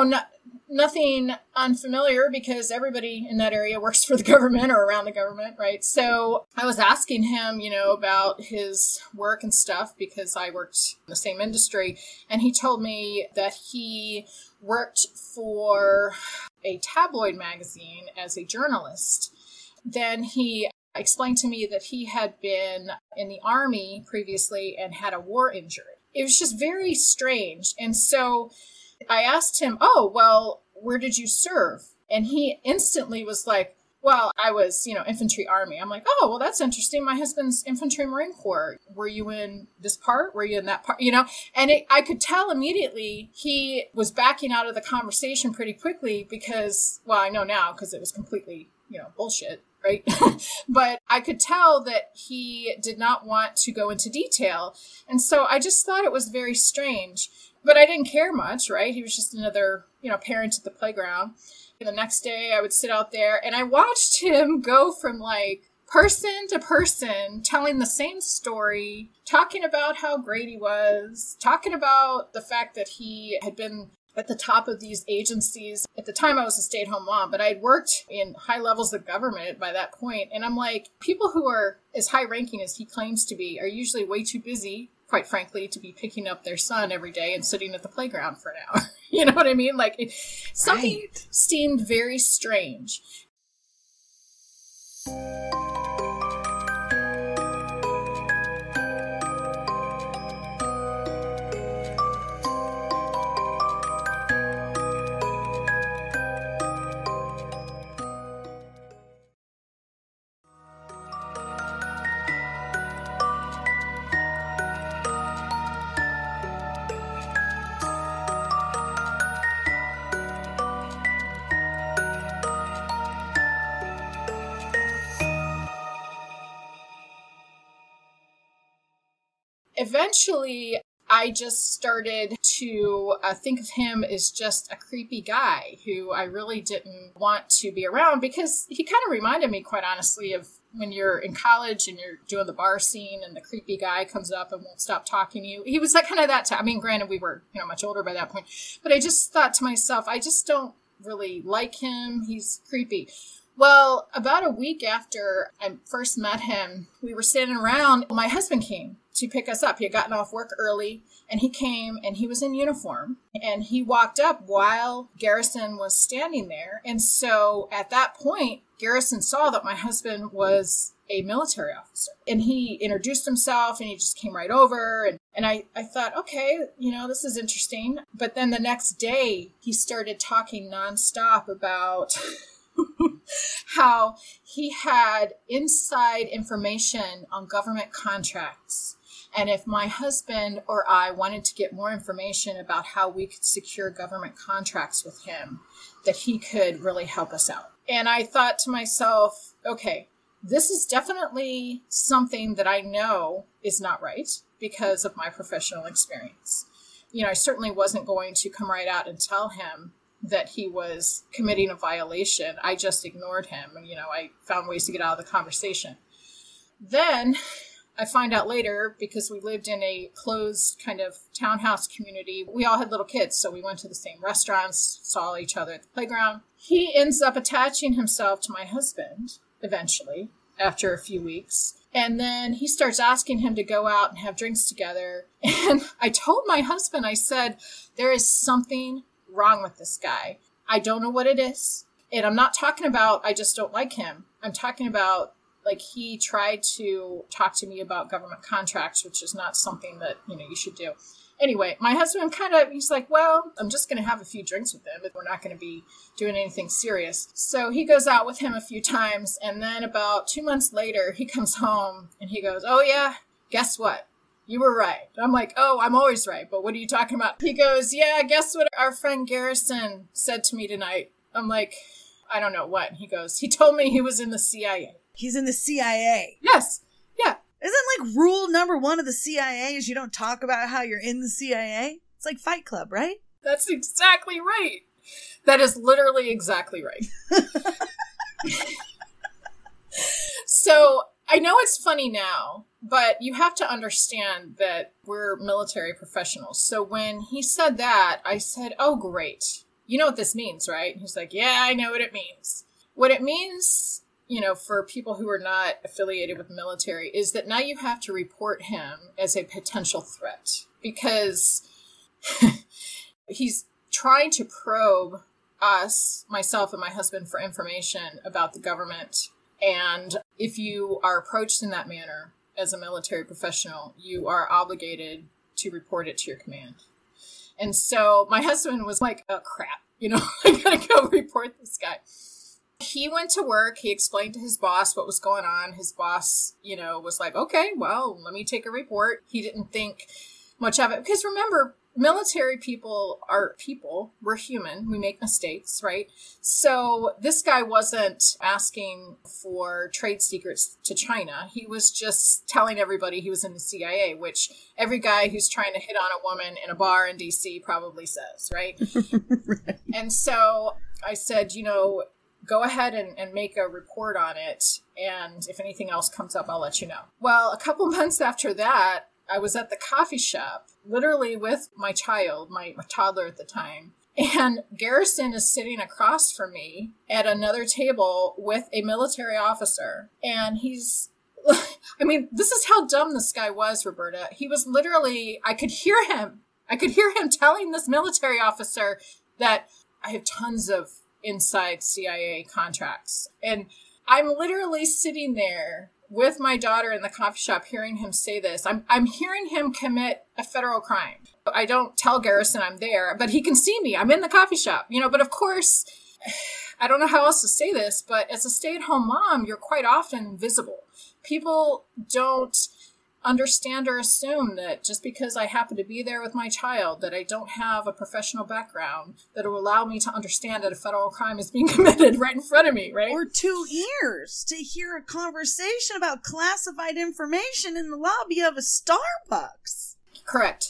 nothing unfamiliar because everybody in that area works for the government or around the government, right? So I was asking him, about his work and stuff because I worked in the same industry. And he told me that he worked for a tabloid magazine as a journalist. Then he explained to me that he had been in the Army previously and had a war injury. It was just very strange. And so I asked him, oh, well, where did you serve? And he instantly was like, well, I was, infantry Army. I'm like, oh, well, that's interesting. My husband's infantry Marine Corps. Were you in this part? Were you in that part? And I could tell immediately he was backing out of the conversation pretty quickly because, well, I know now because it was completely, bullshit. Right. But I could tell that he did not want to go into detail. And so I just thought it was very strange, but I didn't care much. Right. He was just another, parent at the playground. And the next day I would sit out there and I watched him go from like person to person, telling the same story, talking about how great he was, talking about the fact that he had been at the top of these agencies. At the time, I was a stay-at-home mom, but I'd worked in high levels of government by that point. And I'm like, people who are as high-ranking as he claims to be are usually way too busy, quite frankly, to be picking up their son every day and sitting at the playground for an hour. You know what I mean? Like, something right. Seemed very strange. Eventually, I just started to think of him as just a creepy guy who I really didn't want to be around because he kind of reminded me, quite honestly, of when you're in college and you're doing the bar scene and the creepy guy comes up and won't stop talking to you. He was like kind of that time. I mean, granted, we were, much older by that point, but I just thought to myself, I just don't really like him. He's creepy. Well, about a week after I first met him, we were sitting around. My husband came to pick us up. He had gotten off work early and he came and he was in uniform and he walked up while Garrison was standing there. And so at that point, Garrison saw that my husband was a military officer and he introduced himself and he just came right over. And I thought, okay, this is interesting. But then the next day he started talking nonstop about how he had inside information on government contracts. And if my husband or I wanted to get more information about how we could secure government contracts with him, that he could really help us out. And I thought to myself, okay, this is definitely something that I know is not right because of my professional experience. I certainly wasn't going to come right out and tell him that he was committing a violation. I just ignored him. And, I found ways to get out of the conversation. Then I find out later, because we lived in a closed kind of townhouse community, we all had little kids. So we went to the same restaurants, saw each other at the playground. He ends up attaching himself to my husband eventually after a few weeks. And then he starts asking him to go out and have drinks together. And I told my husband, I said, there is something wrong with this guy. I don't know what it is. And I'm not talking about, I just don't like him. I'm talking about, like, he tried to talk to me about government contracts, which is not something that, you should do. Anyway, my husband he's like, well, I'm just going to have a few drinks with him, but we're not going to be doing anything serious. So he goes out with him a few times. And then about 2 months later, he comes home and he goes, oh yeah, guess what? You were right. I'm like, oh, I'm always right. But what are you talking about? He goes, yeah, guess what our friend Garrison said to me tonight? I'm like, I don't know what. He goes, he told me he was in the CIA. He's in the CIA. Yes. Yeah. Isn't like rule number 1 of the CIA is you don't talk about how you're in the CIA? It's like Fight Club, right? That's exactly right. That is literally exactly right. So I know it's funny now, but you have to understand that we're military professionals. So when he said that, I said, oh, great. You know what this means, right? And he's like, yeah, I know what it means. What it means, for people who are not affiliated with the military, is that now you have to report him as a potential threat because he's trying to probe us, myself and my husband, for information about the government. And if you are approached in that manner as a military professional, you are obligated to report it to your command. And so my husband was like, oh, crap, I gotta go report this guy. He went to work. He explained to his boss what was going on. His boss, was like, okay, well, let me take a report. He didn't think much of it. Because remember, military people are people. We're human. We make mistakes, right? So this guy wasn't asking for trade secrets to China. He was just telling everybody he was in the CIA, which every guy who's trying to hit on a woman in a bar in DC probably says, right? Right. And so I said, go ahead and make a report on it. And if anything else comes up, I'll let you know. Well, a couple months after that, I was at the coffee shop, literally with my child, my toddler at the time. And Garrison is sitting across from me at another table with a military officer. And this is how dumb this guy was, Roberta. He was literally, I could hear him telling this military officer that I have tons of inside CIA contracts. And I'm literally sitting there with my daughter in the coffee shop hearing him say this. I'm hearing him commit a federal crime. I don't tell Garrison I'm there, but he can see me. I'm in the coffee shop, but of course, I don't know how else to say this, but as a stay-at-home mom, you're quite often invisible. People don't understand or assume that just because I happen to be there with my child, that I don't have a professional background that will allow me to understand that a federal crime is being committed right in front of me, right? Or 2 ears to hear a conversation about classified information in the lobby of a Starbucks. Correct.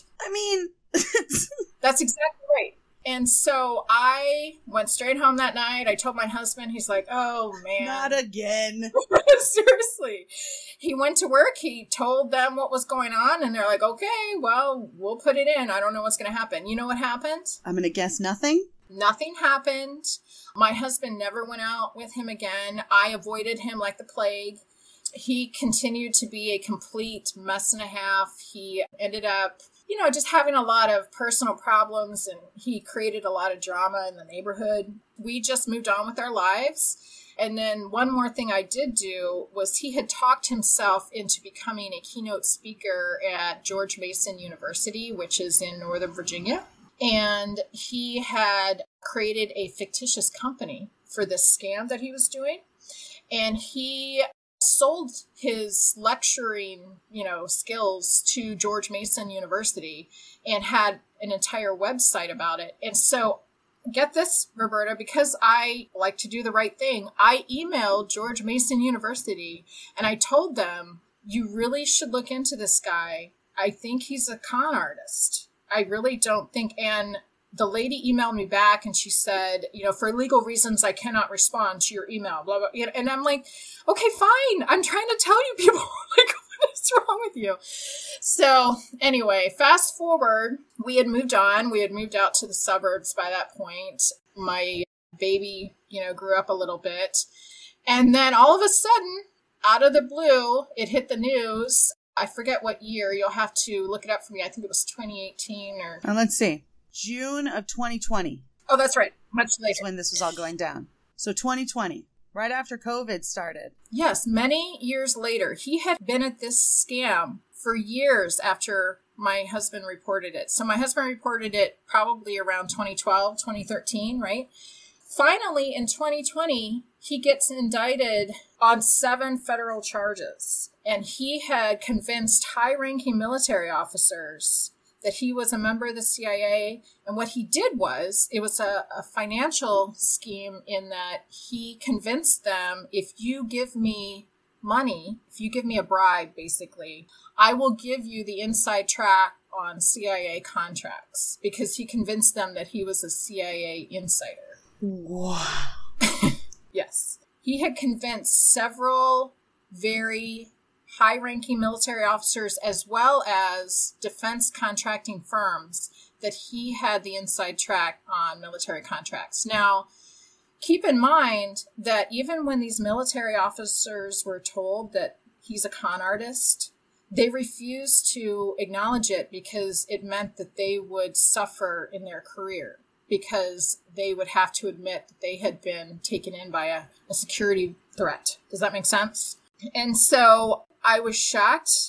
That's exactly right. And so I went straight home that night. I told my husband, he's like, oh, man. Not again. Seriously. He went to work. He told them what was going on. And they're like, okay, well, we'll put it in. I don't know what's going to happen. You know what happened? I'm going to guess nothing. Nothing happened. My husband never went out with him again. I avoided him like the plague. He continued to be a complete mess and a half. He ended up just having a lot of personal problems, and he created a lot of drama in the neighborhood. We just moved on with our lives. And then one more thing I did do was he had talked himself into becoming a keynote speaker at George Mason University, which is in Northern Virginia. And he had created a fictitious company for this scam that he was doing. And he sold his lecturing, skills to George Mason University and had an entire website about it. And so get this, Roberta, because I like to do the right thing, I emailed George Mason University and I told them, you really should look into this guy. I think he's a con artist. I really don't think. And the lady emailed me back and she said, for legal reasons, I cannot respond to your email, blah, blah. And I'm like, okay, fine. I'm trying to tell you people, like, what is wrong with you? So anyway, fast forward, we had moved on. We had moved out to the suburbs by that point. My baby, grew up a little bit. And then all of a sudden, out of the blue, it hit the news. I forget what year. You'll have to look it up for me. I think it was 2018 or... let's see. June of 2020. Oh, that's right. Much later. That's when this was all going down. So 2020, right after COVID started. Yes, many years later. He had been at this scam for years after my husband reported it. So my husband reported it probably around 2012, 2013, right? Finally, in 2020, he gets indicted on 7 federal charges. And he had convinced high-ranking military officers that he was a member of the CIA. And what he did was, it was a financial scheme in that he convinced them, if you give me money, if you give me a bribe, basically, I will give you the inside track on CIA contracts, because he convinced them that he was a CIA insider. Wow. Yes. He had convinced several very high-ranking military officers as well as defense contracting firms that he had the inside track on military contracts. Now, keep in mind that even when these military officers were told that he's a con artist, they refused to acknowledge it because it meant that they would suffer in their career, because they would have to admit that they had been taken in by a security threat. Does that make sense? And so I was shocked.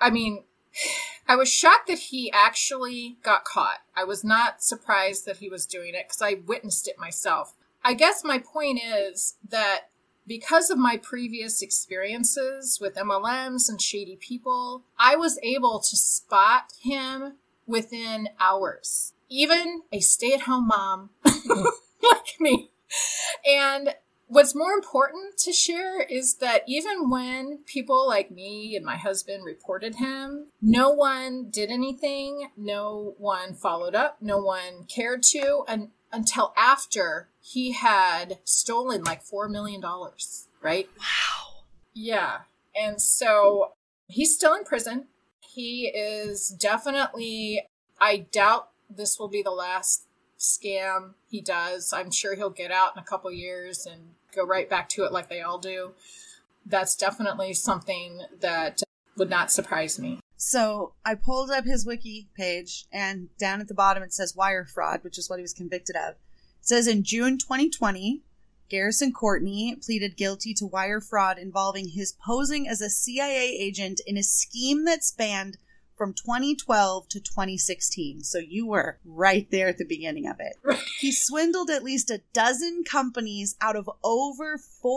I was shocked that he actually got caught. I was not surprised that he was doing it because I witnessed it myself. I guess my point is that because of my previous experiences with MLMs and shady people, I was able to spot him within hours. Even a stay-at-home mom like me. And what's more important to share is that even when people like me and my husband reported him, no one did anything. No one followed up. No one cared to. And until after he had stolen like $4 million, right? Wow. Yeah. And so he's still in prison. He is definitely, I doubt this will be the last scam he does. I'm sure he'll get out in a couple years and go right back to it like they all do. That's definitely something that would not surprise me. So I pulled up his wiki page, and down at the bottom it says wire fraud, which is what he was convicted of. It says in June 2020, Garrison Courtney pleaded guilty to wire fraud involving his posing as a CIA agent in a scheme that spanned from 2012 to 2016. So you were right there at the beginning of it. He swindled at least a dozen companies out of over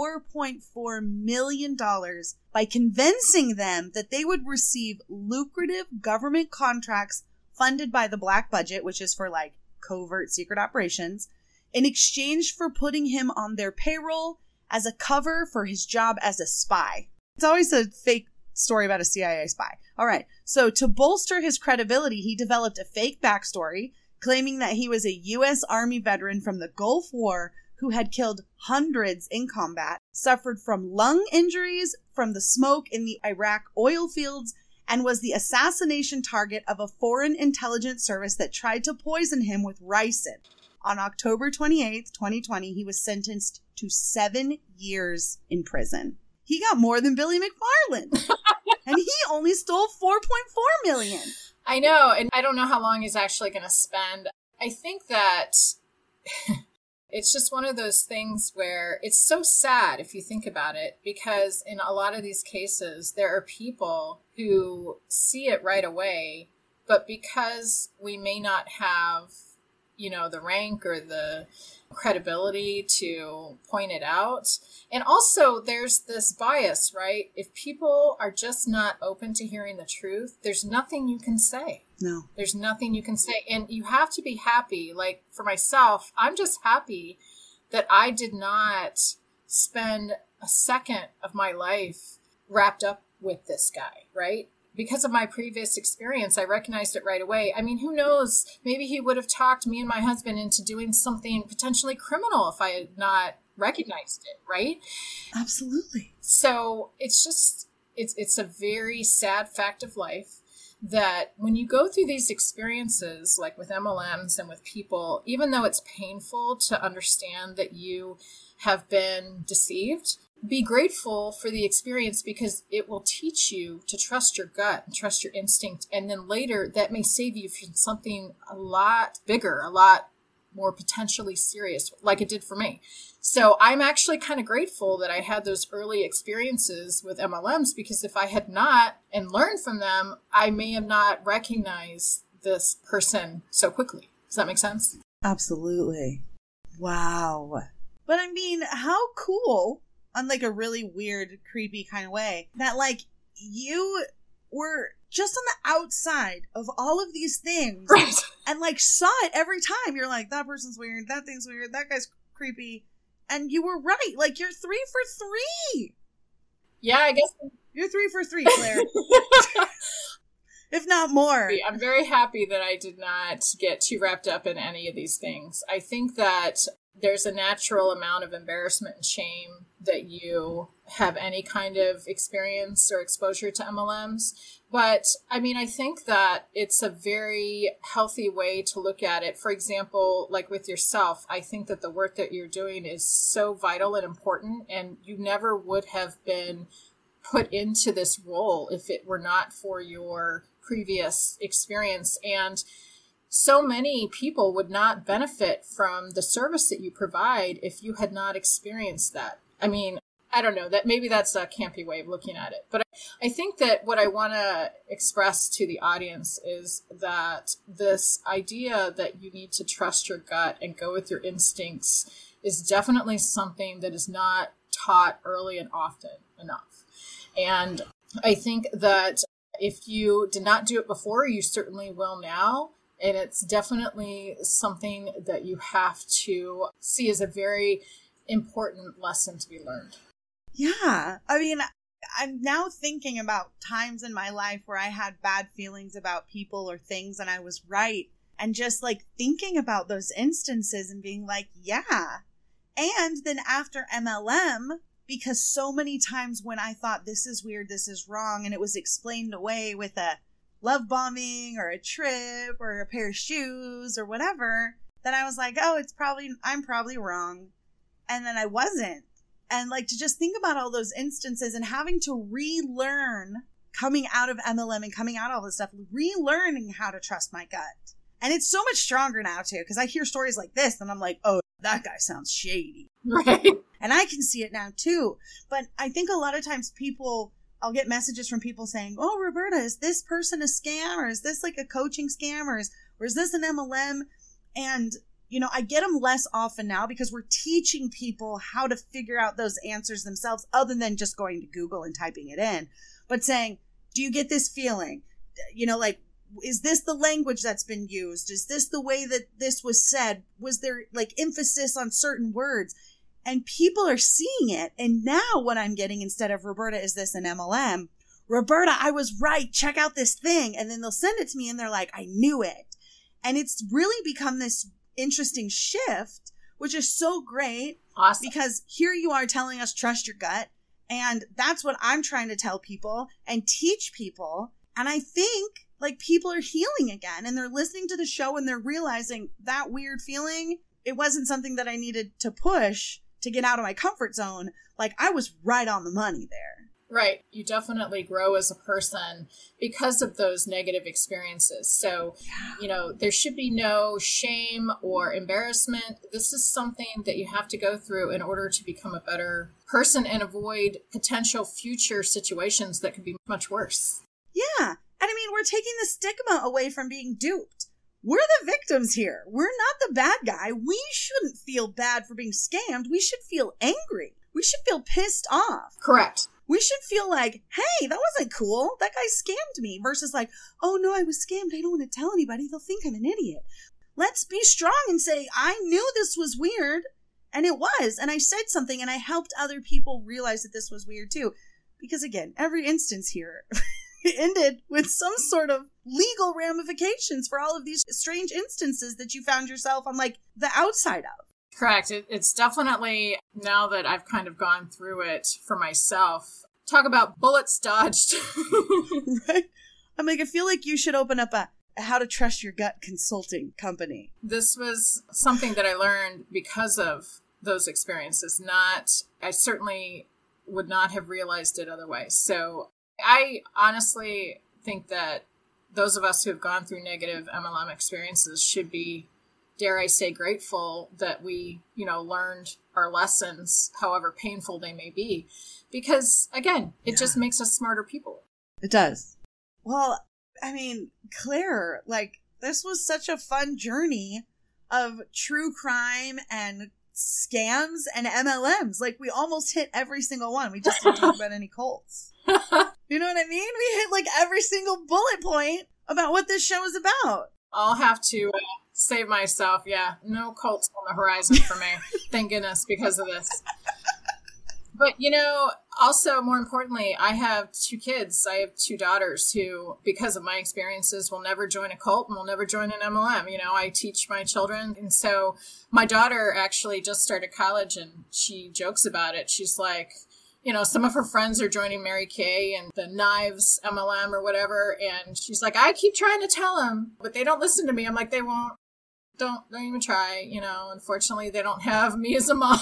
$4.4 million by convincing them that they would receive lucrative government contracts funded by the black budget, which is for like covert secret operations, in exchange for putting him on their payroll as a cover for his job as a spy. It's always a fake story about a CIA spy. All right. So to bolster his credibility, he developed a fake backstory claiming that he was a U.S. Army veteran from the Gulf War who had killed hundreds in combat, suffered from lung injuries from the smoke in the Iraq oil fields, and was the assassination target of a foreign intelligence service that tried to poison him with ricin. On October 28th, 2020, he was sentenced to 7 years in prison. He got more than Billy McFarland. And he only stole $4.4 million. I know. And I don't know how long he's actually going to spend. I think that it's just one of those things where it's so sad if you think about it, because in a lot of these cases, there are people who see it right away, but because we may not have, the rank or the credibility to point it out. And also there's this bias, right? If people are just not open to hearing the truth, there's nothing you can say. No. There's nothing you can say. And you have to be happy. Like for myself, I'm just happy that I did not spend a second of my life wrapped up with this guy, right? Because of my previous experience, I recognized it right away. I mean, who knows? Maybe he would have talked me and my husband into doing something potentially criminal if I had not recognized it, right? Absolutely. So it's just, it's a very sad fact of life that when you go through these experiences, like with MLMs and with people, even though it's painful to understand that you have been deceived, be grateful for the experience because it will teach you to trust your gut and trust your instinct. And then later that may save you from something a lot bigger, a lot more potentially serious, like it did for me. So I'm actually kind of grateful that I had those early experiences with MLMs, because if I had not and learned from them, I may have not recognized this person so quickly. Does that make sense? Absolutely. Wow. But I mean, how cool, on like a really weird, creepy kind of way, that like you were just on the outside of all of these things, right? And like saw it every time. You're like, that person's weird, that thing's weird, that guy's creepy. And you were right. Like, you're 3 for 3. Yeah, I guess. You're 3 for 3, Claire. If not more. I'm very happy that I did not get too wrapped up in any of these things. I think that there's a natural amount of embarrassment and shame that you have any kind of experience or exposure to MLMs. But I mean, I think that it's a very healthy way to look at it. For example, like with yourself, I think that the work that you're doing is so vital and important, and you never would have been put into this role if it were not for your previous experience. And so many people would not benefit from the service that you provide if you had not experienced that. I mean, I don't know, that maybe that's a campy way of looking at it. But I think that what I want to express to the audience is that this idea that you need to trust your gut and go with your instincts is definitely something that is not taught early and often enough. And I think that if you did not do it before, you certainly will now. And it's definitely something that you have to see as a very important lesson to be learned. Yeah. I mean, I'm now thinking about times in my life where I had bad feelings about people or things and I was right. And just like thinking about those instances and being like, yeah. And then after MLM, because so many times when I thought this is weird, this is wrong, and it was explained away with a love bombing or a trip or a pair of shoes or whatever, then I was like, oh, I'm probably wrong. And then I wasn't. And like to just think about all those instances and having to relearn coming out of MLM and coming out of all this stuff, relearning how to trust my gut. And it's so much stronger now too, because I hear stories like this and I'm like, oh, that guy sounds shady. Right. And I can see it now too. But I think a lot of times I'll get messages from people saying, oh, Roberta, is this person a scam? Or is this like a coaching scam? Or is this an MLM? And, you know, I get them less often now because we're teaching people how to figure out those answers themselves other than just going to Google and typing it in. But saying, do you get this feeling? You know, like, is this the language that's been used? Is this the way that this was said? Was there like emphasis on certain words? And people are seeing it. And now what I'm getting instead of Roberta, is this an MLM? Roberta, I was right. Check out this thing. And then they'll send it to me and they're like, I knew it. And it's really become this interesting shift, which is so great. Awesome. Because here you are telling us trust your gut. And that's what I'm trying to tell people and teach people. And I think like people are healing again and they're listening to the show and they're realizing that weird feeling, it wasn't something that I needed to push to get out of my comfort zone. Like I was right on the money there. Right. You definitely grow as a person because of those negative experiences. So, you know, there should be no shame or embarrassment. This is something that you have to go through in order to become a better person and avoid potential future situations that could be much worse. Yeah. And I mean, we're taking the stigma away from being duped. we're the victims here. We're not the bad guy. We shouldn't feel bad for being scammed. We should feel angry. We should feel pissed off. Correct. We should feel like, hey, that wasn't cool. That guy scammed me. Versus like, oh no, I was scammed. I don't want to tell anybody. They'll think I'm an idiot. Let's be strong and say, I knew this was weird. And it was. And I said something and I helped other people realize that this was weird too. Because again, every instance here ended with some sort of legal ramifications for all of these strange instances that you found yourself on like the outside of. Correct. It's definitely, now that I've kind of gone through it for myself, talk about bullets dodged. Right? I'm like, I feel like you should open up a how to trust your gut consulting company. This was something that I learned because of those experiences. I certainly would not have realized it otherwise. So I honestly think that those of us who have gone through negative MLM experiences should be, dare I say, grateful that we, learned our lessons, however painful they may be, because again, it just makes us smarter people. It does. Well, I mean, Claire, like, this was such a fun journey of true crime and scams and MLMs. Like, we almost hit every single one. We just didn't talk about any cults. You know what I mean? We hit like every single bullet point about what this show is about. I'll have to save myself. Yeah, no cults on the horizon for me. Thank goodness, because of this. But, also more importantly, I have 2 kids. I have 2 daughters who, because of my experiences, will never join a cult and will never join an MLM. I teach my children. And so my daughter actually just started college and she jokes about it. She's like, some of her friends are joining Mary Kay and the Knives MLM or whatever. And she's like, I keep trying to tell them, but they don't listen to me. I'm like, they won't. Don't even try. Unfortunately, they don't have me as a mom.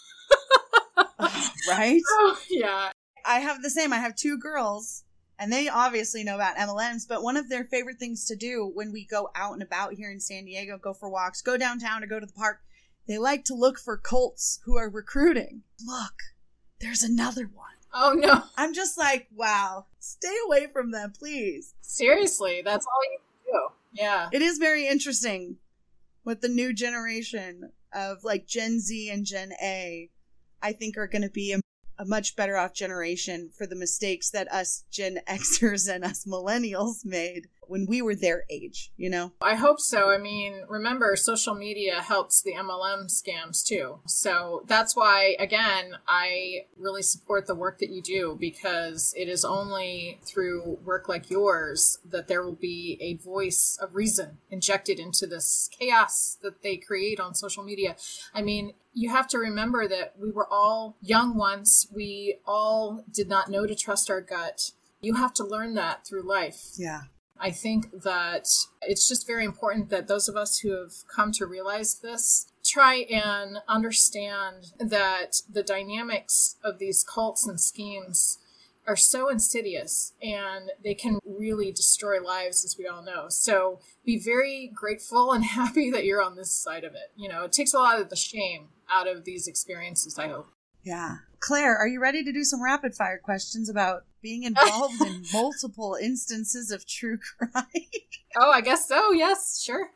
Right? Oh, yeah. I have the same. I have 2 girls, and they obviously know about MLMs, but one of their favorite things to do when we go out and about here in San Diego, go for walks, go downtown or go to the park, they like to look for cults who are recruiting. Look, there's another one. Oh, no. I'm just like, wow, stay away from them, please. Seriously, that's all you can do. Yeah. It is very interesting what the new generation of like Gen Z and Gen A, I think, are going to be a much better off generation for the mistakes that us Gen Xers and us millennials made when we were their age, I hope so. I mean, remember, social media helps the MLM scams too. So that's why, again, I really support the work that you do, because it is only through work like yours that there will be a voice of reason injected into this chaos that they create on social media. I mean, you have to remember that we were all young once. We all did not know to trust our gut. You have to learn that through life. Yeah. I think that it's just very important that those of us who have come to realize this try and understand that the dynamics of these cults and schemes are so insidious and they can really destroy lives, as we all know. So be very grateful and happy that you're on this side of it. It takes a lot of the shame out of these experiences, I hope. Yeah. Claire, are you ready to do some rapid fire questions about being involved in multiple instances of true crime? Oh, I guess so. Yes, sure.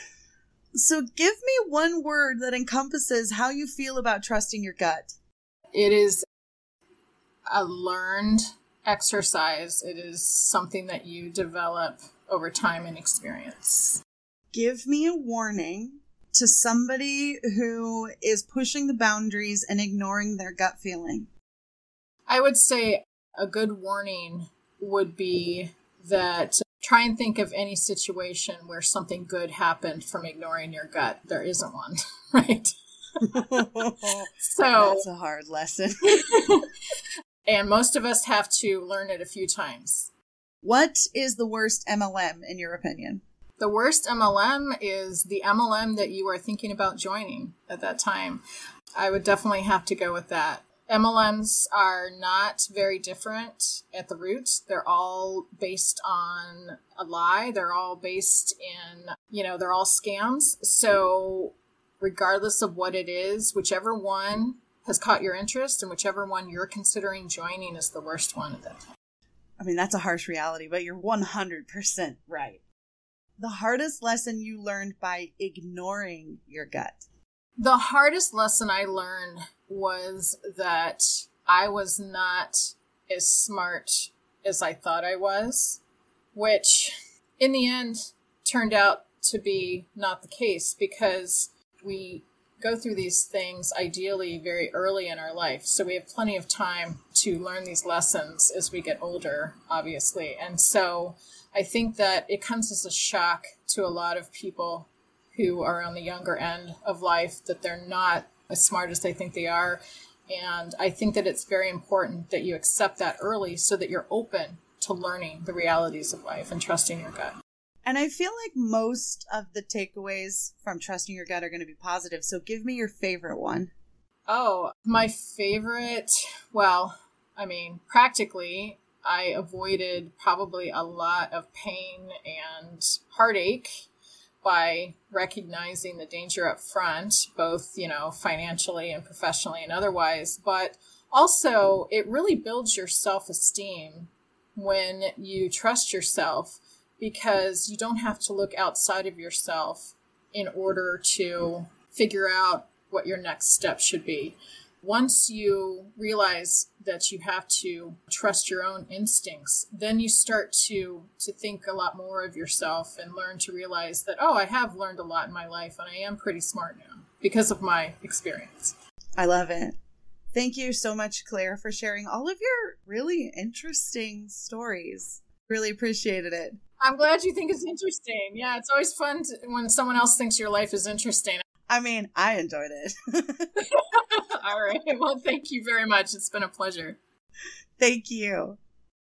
So give me one word that encompasses how you feel about trusting your gut. It is a learned exercise. It is something that you develop over time and experience. Give me a warning to somebody who is pushing the boundaries and ignoring their gut feeling. I would say a good warning would be that try and think of any situation where something good happened from ignoring your gut. There isn't one, right? So that's a hard lesson. And most of us have to learn it a few times. What is the worst MLM in your opinion? The worst MLM is the MLM that you are thinking about joining at that time. I would definitely have to go with that. MLMs are not very different at the root. They're all based on a lie. They're all based in, they're all scams. So regardless of what it is, whichever one has caught your interest and whichever one you're considering joining is the worst one at that time. I mean, that's a harsh reality, but you're 100% right. The hardest lesson you learned by ignoring your gut. The hardest lesson I learned was that I was not as smart as I thought I was, which in the end turned out to be not the case, because we go through these things ideally very early in our life. So we have plenty of time to learn these lessons as we get older, obviously. And so I think that it comes as a shock to a lot of people who are on the younger end of life, that they're not as smart as they think they are. And I think that it's very important that you accept that early so that you're open to learning the realities of life and trusting your gut. And I feel like most of the takeaways from trusting your gut are going to be positive. So give me your favorite one. Oh, my favorite, well, I mean, practically, I avoided probably a lot of pain and heartache by recognizing the danger up front, both, financially and professionally and otherwise. But also, it really builds your self-esteem when you trust yourself, because you don't have to look outside of yourself in order to figure out what your next step should be. Once you realize that you have to trust your own instincts, then you start to think a lot more of yourself and learn to realize that, oh, I have learned a lot in my life and I am pretty smart now because of my experience. I love it. Thank you so much, Claire, for sharing all of your really interesting stories. Really appreciated it. I'm glad you think it's interesting. Yeah, it's always fun when someone else thinks your life is interesting. I mean, I enjoyed it. All right. Well, thank you very much. It's been a pleasure. Thank you.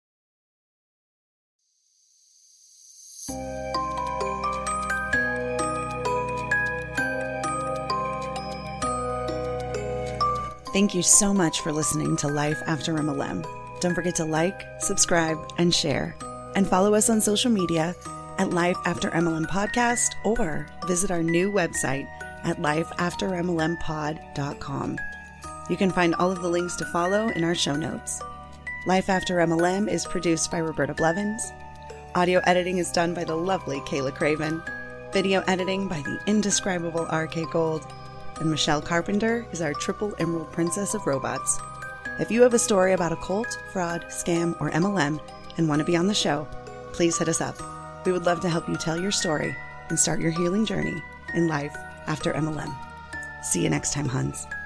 Thank you so much for listening to Life After MLM. Don't forget to like, subscribe, and share. And follow us on social media at Life After MLM Podcast, or visit our new website at lifeaftermlmpod.com. You can find all of the links to follow in our show notes. Life After MLM is produced by Roberta Blevins. Audio editing is done by the lovely Kayla Craven. Video editing by the indescribable RK Gold. And Michelle Carpenter is our triple emerald princess of robots. If you have a story about a cult, fraud, scam, or MLM and want to be on the show, please hit us up. We would love to help you tell your story and start your healing journey in life after MLM. See you next time, Huns.